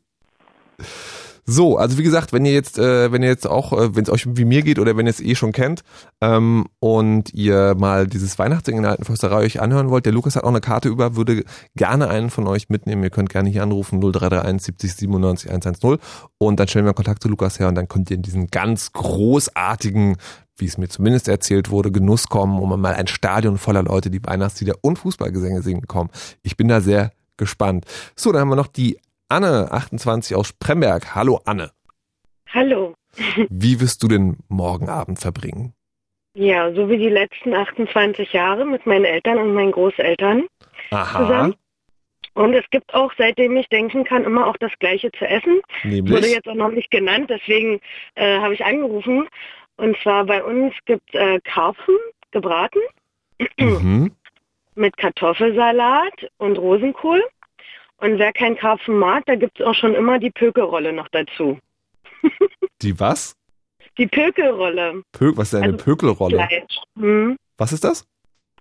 So, also wie gesagt, wenn ihr jetzt, äh, wenn ihr jetzt auch, äh, wenn es euch wie mir geht oder wenn ihr es eh schon kennt ähm, und ihr mal dieses Weihnachtssingen in der alten Försterei euch anhören wollt, der Lukas hat auch eine Karte über, würde gerne einen von euch mitnehmen. Ihr könnt gerne hier anrufen, null drei drei eins siebzig siebenundneunzig hundertzehn und dann stellen wir Kontakt zu Lukas her und dann könnt ihr in diesen ganz großartigen, wie es mir zumindest erzählt wurde, Genuss kommen, um mal ein Stadion voller Leute, die Weihnachtslieder und Fußballgesänge singen, kommen. Ich bin da sehr gespannt. So, dann haben wir noch die Anne, achtundzwanzig aus Spremberg. Hallo Anne. Hallo. Wie wirst du den morgen Abend verbringen? Ja, so wie die letzten achtundzwanzig Jahre mit meinen Eltern und meinen Großeltern Aha, zusammen. Und es gibt auch, seitdem ich denken kann, immer auch das Gleiche zu essen. Wurde nämlich? jetzt auch noch nicht genannt, deswegen äh, habe ich angerufen. Und zwar bei uns gibt es äh, Karpfen gebraten Mhm. mit Kartoffelsalat und Rosenkohl. Und wer keinen Karpfen mag, da gibt es auch schon immer die Pökelrolle noch dazu. Die was? Die Pökelrolle. Pö was ist denn eine Also Pökelrolle? Fleisch. Hm. Was ist das?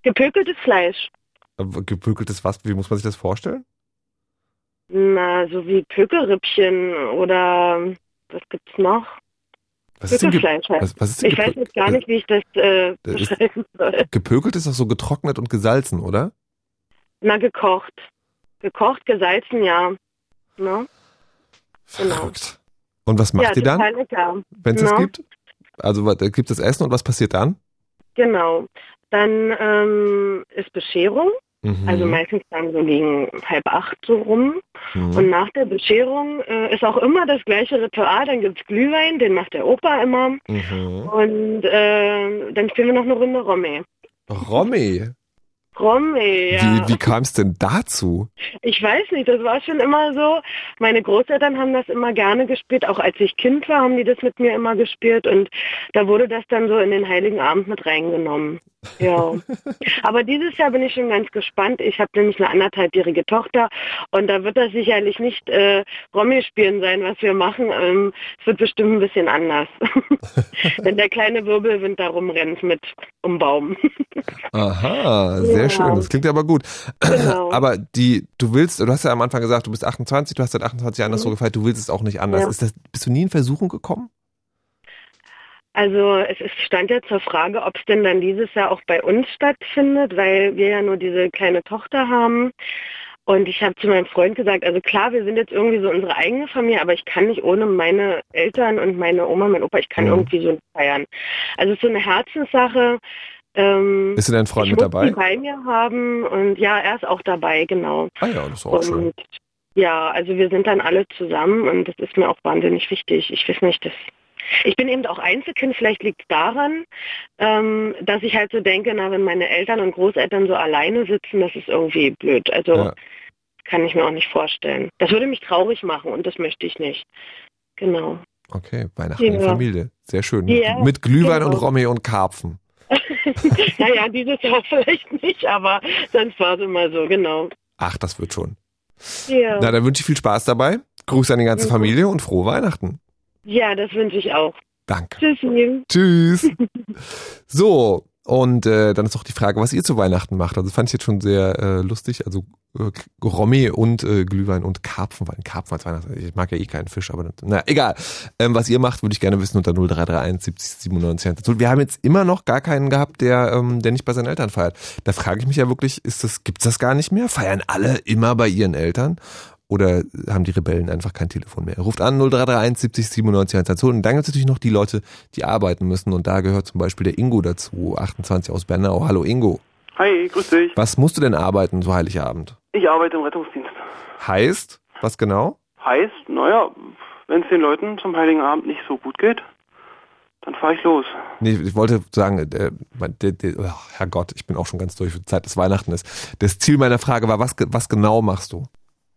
Gepökeltes Fleisch. Gepökeltes was? Wie muss man sich das vorstellen? Na, so wie Pökelrippchen oder was gibt's noch? Was ist denn, ge Pökelfleisch halt. was, was ist denn Ich weiß gepö- jetzt gar nicht, wie ich das äh, Das ist- beschreiben soll. Gepökelt ist doch so getrocknet und gesalzen, oder? Na, gekocht. Gekocht, gesalzen, ja. Ne? Genau. Verrückt. Und was macht ja, ihr dann, total lecker. wenn es das Ne? gibt? Also was- da gibt es Essen und was passiert dann? Genau. Dann ähm, ist Bescherung. Mhm. Also meistens dann so gegen halb acht so rum. Mhm. Und nach der Bescherung äh, ist auch immer das gleiche Ritual. Dann gibt's Glühwein, den macht der Opa immer. Mhm. Und äh, dann spielen wir noch eine Runde Romme. Romy, Romme, ja. wie, wie kam es denn dazu? Ich weiß nicht, das war schon immer so. Meine Großeltern haben das immer gerne gespielt. Auch als ich Kind war, haben die das mit mir immer gespielt. Und da wurde das dann so in den Heiligen Abend mit reingenommen. Ja. Aber dieses Jahr bin ich schon ganz gespannt. Ich habe nämlich eine anderthalbjährige Tochter. Und da wird das sicherlich nicht äh, Romy spielen sein, was wir machen. Ähm, es wird bestimmt ein bisschen anders. Wenn der kleine Wirbelwind da rumrennt mit um Baum. Aha, sehr Ja. schön. Das klingt aber gut. Genau. Aber die, du willst, du hast ja am Anfang gesagt, du bist achtundzwanzig, du hast seit achtundzwanzig Jahren das so gefeiert, du willst es auch nicht anders. Ja. Ist das, bist du nie in Versuchung gekommen? Also es ist, stand ja zur Frage, ob es denn dann dieses Jahr auch bei uns stattfindet, weil wir ja nur diese kleine Tochter haben. Und ich habe zu meinem Freund gesagt, also klar, wir sind jetzt irgendwie so unsere eigene Familie, aber ich kann nicht ohne meine Eltern und meine Oma, mein Opa, ich kann Mhm. irgendwie so nicht feiern. Also es ist so eine Herzenssache. Ähm, Ist denn dein Freund ich mit muss dabei? die bei mir haben und ja, er ist auch dabei, genau. Ah ja, das ist auch schön. Und ja, also wir sind dann alle zusammen und das ist mir auch wahnsinnig wichtig. Ich weiß nicht, das ich bin eben auch Einzelkind, vielleicht liegt es daran, ähm, dass ich halt so denke, na, wenn meine Eltern und Großeltern so alleine sitzen, das ist irgendwie blöd. Also Ja. kann ich mir auch nicht vorstellen. Das würde mich traurig machen und das möchte ich nicht. Genau. Okay, Weihnachten in Ja. Familie. Sehr schön. Ja, Mit Glühwein genau. und Romy und Karpfen. Naja, dieses Jahr vielleicht nicht, aber sonst war es immer so, genau. Ach, das wird schon. Ja, Na, dann wünsche ich viel Spaß dabei. Grüße an die ganze Mhm. Familie und frohe Weihnachten. ja das wünsche ich auch. Danke. Tschüssi. Tschüss. So, und äh, dann ist doch die Frage, was ihr zu Weihnachten macht. Also das fand ich jetzt schon sehr äh, lustig. Also äh, Romy und äh, Glühwein und Karpfenwein. Karpfen als Weihnachten. Ich mag ja eh keinen Fisch, aber na egal. Ähm, was ihr macht, würde ich gerne wissen unter null drei drei eins siebzig siebenundneunzig. Wir haben jetzt immer noch gar keinen gehabt, der ähm, der nicht bei seinen Eltern feiert. Da frage ich mich ja wirklich, ist das, gibt's das gar nicht mehr? Feiern alle immer bei ihren Eltern? Oder haben die Rebellen einfach kein Telefon mehr? Ruft an null drei drei eins siebzig siebenundneunzig hundertzehn. Und dann gibt es natürlich noch die Leute, die arbeiten müssen. Und da gehört zum Beispiel der Ingo dazu, achtundzwanzig aus Bernau. Hallo Ingo. Hi, grüß dich. Was musst du denn arbeiten, so Heiligabend? Ich arbeite im Rettungsdienst. Heißt, was genau? Heißt, naja, wenn es den Leuten zum Heiligen Abend nicht so gut geht, dann fahre ich los. Nee, ich wollte sagen, der, der, der, oh, Herrgott, ich bin auch schon ganz durch, wie Zeit des Weihnachten ist. Das Ziel meiner Frage war, was, was genau machst du?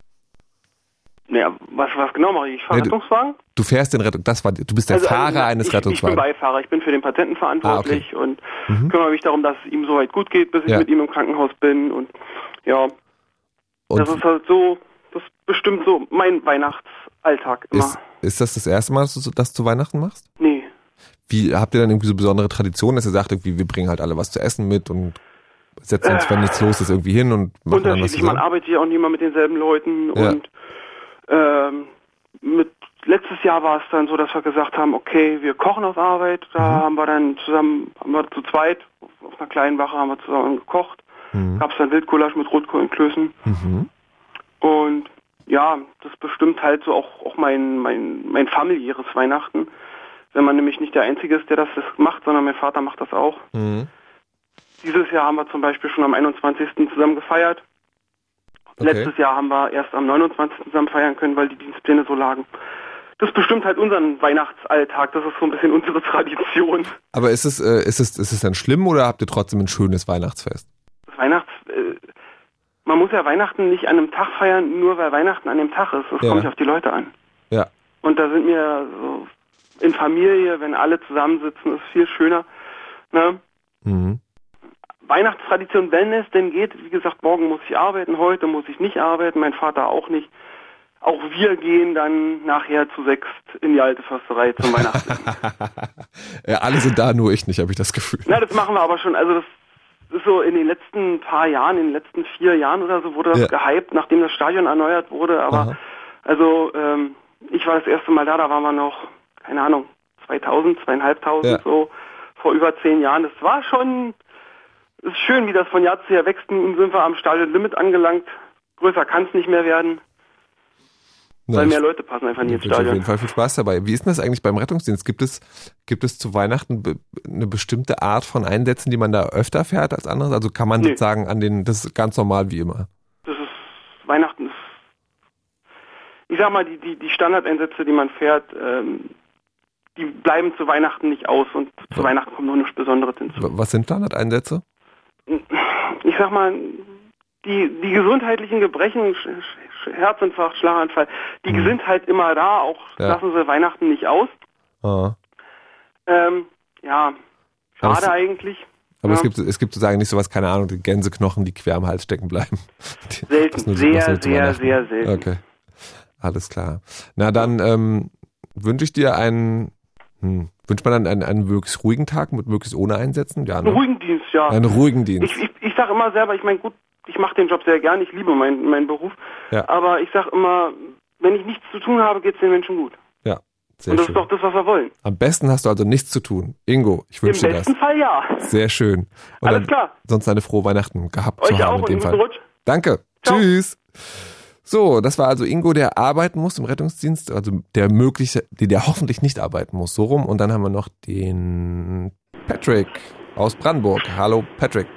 Naja, was, was genau mache ich? Ich fahre Nee, du- Rettungswagen. Du fährst den Rettung, das war, du bist der Also, Fahrer also, eines ich, Ich bin Rettungswagens. Beifahrer, ich bin für den Patienten verantwortlich Ah, und Mhm. kümmere mich darum, dass es ihm soweit gut geht, bis ich Ja. mit ihm im Krankenhaus bin. Und ja, Und das ist halt so, das ist bestimmt so mein Weihnachtsalltag immer. ist, ist das das erste Mal, dass du das zu Weihnachten machst? Nee. Wie, habt ihr dann irgendwie so besondere Traditionen, dass ihr sagt, irgendwie, wir bringen halt alle was zu essen mit und setzen uns, wenn nichts los ist, irgendwie hin und machen dann was Unterschiedlich, man zusammen? arbeitet ja auch nicht immer mit denselben Leuten Ja. und ähm, mit letztes Jahr war es dann so, dass wir gesagt haben, okay, wir kochen auf Arbeit, da Mhm. haben wir dann zusammen, haben wir zu zweit, auf einer kleinen Wache haben wir zusammen gekocht, Mhm. gab es dann Wildgulasch mit Rotkohlklößen Mhm. und ja, das bestimmt halt so auch, auch mein, mein, mein familiäres Weihnachten, wenn man nämlich nicht der Einzige ist, der das macht, sondern mein Vater macht das auch. Mhm. Dieses Jahr haben wir zum Beispiel schon am einundzwanzigsten zusammen gefeiert. Okay. Letztes Jahr haben wir erst am neunundzwanzigsten zusammen feiern können, weil die Dienstpläne so lagen. Das bestimmt halt unseren Weihnachtsalltag. Das ist so ein bisschen unsere Tradition. Aber ist es, äh, ist es, ist es dann schlimm oder habt ihr trotzdem ein schönes Weihnachtsfest? Das Weihnachts... Äh, man muss ja Weihnachten nicht an einem Tag feiern, nur weil Weihnachten an dem Tag ist. Das Ja. kommt ja auf die Leute an. Ja. Und da sind wir so in Familie, wenn alle zusammensitzen, ist viel schöner. Ne? Mhm. Weihnachtstradition, wenn es denn geht, wie gesagt, morgen muss ich arbeiten, heute muss ich nicht arbeiten, mein Vater auch nicht. Auch wir gehen dann nachher zu sechst in die alte Försterei zum Weihnachten. Ja, alle sind da, nur ich nicht, habe ich das Gefühl. Na, das machen wir aber schon, also das ist so in den letzten paar Jahren, in den letzten vier Jahren oder so, wurde das Ja. gehypt, nachdem das Stadion erneuert wurde. Aber Aha. also ähm, ich war das erste Mal da, da waren wir noch, keine Ahnung, zweitausend, zweieinhalbtausend, Ja. so vor über zehn Jahren. Das war schon, es ist schön, wie das von Jahr zu Jahr wächst. Nun sind wir am Stadionlimit angelangt. Größer kann es nicht mehr werden. Na, Weil ich mehr Leute passen einfach in wünsche jedes auf Stadion. jeden Fall viel Spaß dabei. Wie ist denn das eigentlich beim Rettungsdienst? Gibt es, gibt es zu Weihnachten be- eine bestimmte Art von Einsätzen, die man da öfter fährt als anderes? Also kann man Nee. sozusagen an den, das ist ganz normal wie immer. Das ist Weihnachten. Ist, ich sag mal, die, die, die Standardeinsätze, die man fährt, ähm, die bleiben zu Weihnachten nicht aus und zu Weihnachten kommt noch nichts Besonderes hinzu. W- Was sind Standardeinsätze? Ich sag mal, die, die gesundheitlichen Gebrechen, Sch- Sch- Herzinfarkt, Schlaganfall, die Mhm. sind halt immer da, auch Ja. lassen sie Weihnachten nicht aus. Ah. Ähm, ja, Aber schade es- eigentlich. Aber ja. es gibt, es gibt sozusagen nicht sowas, keine Ahnung, die Gänseknochen, die quer am Hals stecken bleiben. Die- Selten, das nur- sehr, das nur zu sehr, Weihnachten. sehr selten. Okay, alles klar. Na dann ähm, wünsche ich dir einen, hm, wünscht man dann einen, einen möglichst ruhigen Tag mit möglichst ohne Einsätzen? Ja, Einen ne? ruhigen Dienst, ja. Einen ruhigen Dienst. Ich, ich, ich sage immer selber, ich meine, gut, ich mache den Job sehr gern, ich liebe meinen meinen Beruf, Ja. aber ich sage immer, wenn ich nichts zu tun habe, geht es den Menschen gut. Ja, sehr Und das schön. ist doch das, was wir wollen. Am besten hast du also nichts zu tun. Ingo, ich Im wünsche dir das. besten Fall ja. Sehr schön. Und Alles dann klar. sonst eine frohe Weihnachten gehabt Euch zu haben auch in und dem einen Fall. guten Rutsch. Danke. Ciao. Tschüss. So, das war also Ingo, der arbeiten muss im Rettungsdienst, also der mögliche, der, der hoffentlich nicht arbeiten muss, so rum. Und dann haben wir noch den Patrick aus Brandenburg. Hallo Patrick.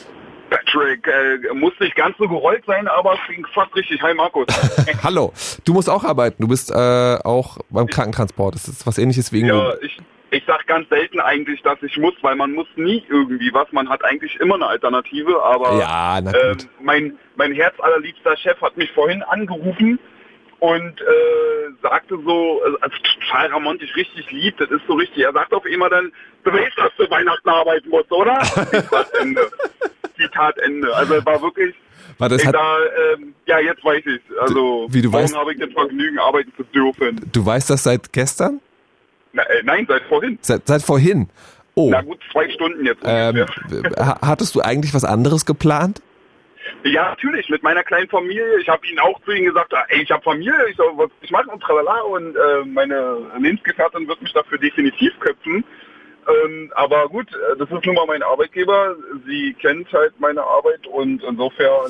Patrick, äh, muss nicht ganz so gerollt sein, aber es ging fast richtig. Hi Markus. Hallo. Du musst auch arbeiten. Du bist äh, auch beim Krankentransport. Das ist was Ähnliches wie Ingo. Ja, ich, ich sag ganz selten eigentlich, dass ich muss, weil man muss nie irgendwie was. Man hat eigentlich immer eine Alternative, aber Ja, na ähm, gut. mein, mein herzallerliebster Chef hat mich vorhin angerufen und äh, sagte so, also total romantisch, richtig lieb, das ist so richtig. Er sagt auf einmal dann, du weißt, dass du Weihnachten arbeiten musst, oder? Zitat Ende. Zitat Ende. Also es war wirklich, Warte, es ich hat, da, ähm, ja, jetzt weiß ich Also Wie du morgen weißt- habe ich das Vergnügen, arbeiten zu dürfen. du weißt das seit gestern? Na, äh, nein, seit vorhin. Seit, seit vorhin? Oh. Na gut, zwei Stunden jetzt Ähm, ungefähr. ha- hattest du eigentlich was anderes geplant? Ja, natürlich, mit meiner kleinen Familie. Ich habe ihnen auch zu ihnen gesagt, ah, ey, ich habe Familie, ich soll was ich mache und tralala. Und äh, meine Lebensgefährtin wird mich dafür definitiv köpfen. Ähm, aber gut, äh, das ist nun mal mein Arbeitgeber. Sie kennt halt meine Arbeit und insofern,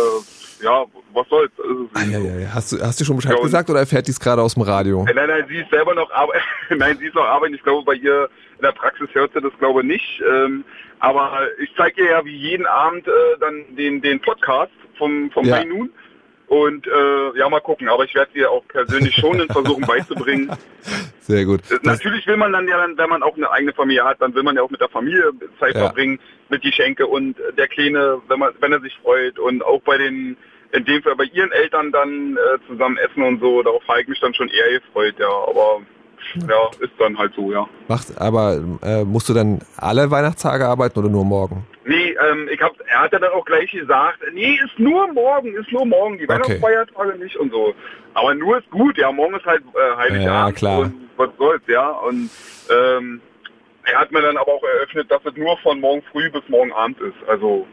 äh, ja, was soll's. Das ist Ah, ja, so. ja, ja. Hast du, hast du schon Bescheid Ja, und- gesagt oder erfährt die es gerade aus dem Radio? Äh, Nein, nein, sie ist selber noch arbeiten. Nein, sie ist noch arbeiten. Ich glaube, bei ihr in der Praxis hört sie das, glaube ich, nicht. Ähm, aber ich zeige ihr ja wie jeden Abend äh, dann den den Podcast vom vom Ja. High Noon. Und äh, ja, mal gucken. Aber ich werde ihr auch persönlich schon versuchen beizubringen. Sehr gut. Äh, Natürlich will man dann ja, dann, wenn man auch eine eigene Familie hat, dann will man ja auch mit der Familie Zeit Ja. verbringen, mit Geschenke und äh, der Kleine, wenn man, wenn er sich freut und auch bei den, in dem Fall bei ihren Eltern dann äh, zusammen essen und so, darauf habe ich mich dann schon eher gefreut, ja. Aber ja, ist dann halt so, ja. Macht, aber äh, musst du dann alle Weihnachtstage arbeiten oder nur morgen? Nee, ähm, ich hab, er hat ja dann auch gleich gesagt, nee, ist nur morgen, ist nur morgen, die Okay. Weihnachtsfeiertage nicht und so. Aber nur ist gut, ja, morgen ist halt äh, Heiligabend Ja, klar. und was soll's, ja. Und ähm, er hat mir dann aber auch eröffnet, dass es nur von morgen früh bis morgen Abend ist. Also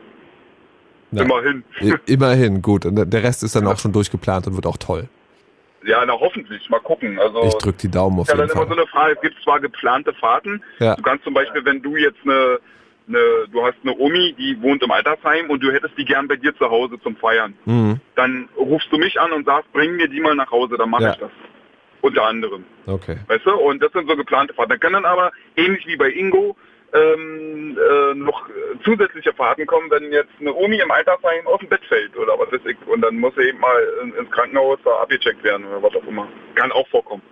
Na, immerhin. i- Immerhin, gut. Und der Rest ist dann auch schon durchgeplant und wird auch toll. Ja, na hoffentlich, mal gucken. Also Ich drück die Daumen auf ist ja dann jeden immer so Fall. eine Frage, es gibt zwar geplante Fahrten, Ja. du kannst zum Beispiel, wenn du jetzt eine, eine, du hast eine Omi, die wohnt im Altersheim und du hättest die gern bei dir zu Hause zum Feiern, Mhm. dann rufst du mich an und sagst, bring mir die mal nach Hause, dann mache Ja. ich das. Unter anderem. Okay. Weißt du? Und das sind so geplante Fahrten. Dann können dann aber, ähnlich wie bei Ingo, ähm, äh, noch äh, zusätzliche Fahrten kommen, wenn jetzt eine Omi im Altersheim auf dem Bett fällt oder was weiß ich. Und dann muss sie eben mal in, ins Krankenhaus da abgecheckt werden oder was auch immer. Kann auch vorkommen.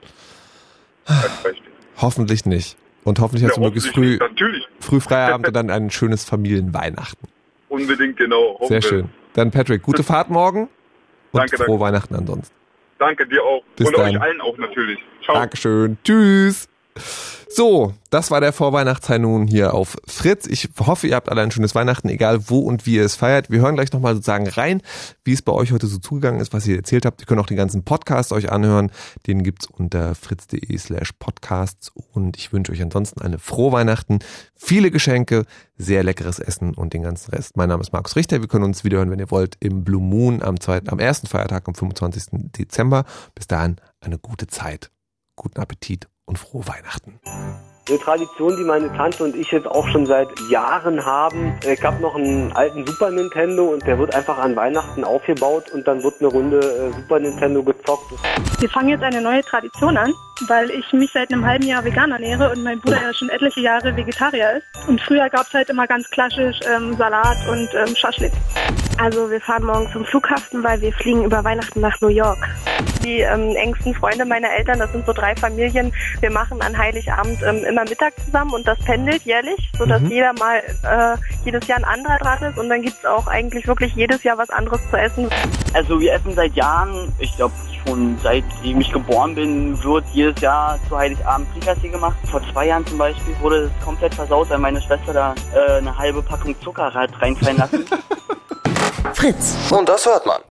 Als Beispiel. Hoffentlich nicht. Und hoffentlich hast Ja, du möglichst früh, hoffentlich nicht. Natürlich. früh Feierabend und dann ein schönes Familienweihnachten. Unbedingt, genau. Hoffen Sehr wir. schön. Dann Patrick, gute Fahrt morgen und Danke, frohe danke. Weihnachten ansonsten. Danke dir auch. Bis und dann. euch allen auch natürlich. Ciao. Dankeschön. Tschüss. So, das war der Vorweihnachtsteil nun hier auf Fritz. Ich hoffe, ihr habt alle ein schönes Weihnachten, egal wo und wie ihr es feiert. Wir hören gleich nochmal sozusagen rein, wie es bei euch heute so zugegangen ist, was ihr erzählt habt. Ihr könnt auch den ganzen Podcast euch anhören. Den gibt's unter fritz.de slash podcasts. Und ich wünsche euch ansonsten eine frohe Weihnachten, viele Geschenke, sehr leckeres Essen und den ganzen Rest. Mein Name ist Markus Richter. Wir können uns wieder hören, wenn ihr wollt, im Blue Moon am zweiten, am ersten Feiertag, am fünfundzwanzigsten Dezember. Bis dahin eine gute Zeit, guten Appetit und frohe Weihnachten. Eine Tradition, die meine Tante und ich jetzt auch schon seit Jahren haben. Ich habe noch einen alten Super Nintendo und der wird einfach an Weihnachten aufgebaut und dann wird eine Runde äh, Super Nintendo gezockt. Wir fangen jetzt eine neue Tradition an, weil ich mich seit einem halben Jahr vegan ernähre und mein Bruder ja schon etliche Jahre Vegetarier ist. Und früher gab es halt immer ganz klassisch ähm, Salat und ähm, Schaschlik. Also wir fahren morgen zum Flughafen, weil wir fliegen über Weihnachten nach New York. Die ähm, engsten Freunde meiner Eltern, das sind so drei Familien, wir machen an Heiligabend ähm, immer Mittag zusammen und das pendelt jährlich, sodass mhm. jeder mal äh, jedes Jahr ein anderer dran ist und dann gibt es auch eigentlich wirklich jedes Jahr was anderes zu essen. Also wir essen seit Jahren, ich glaube schon seitdem ich geboren bin, wird jedes Jahr zu Heiligabend Frikassee gemacht. Vor zwei Jahren zum Beispiel wurde es komplett versaut, weil meine Schwester da äh, eine halbe Packung Zucker hat reinfallen lassen. Fritz. Und das hört man.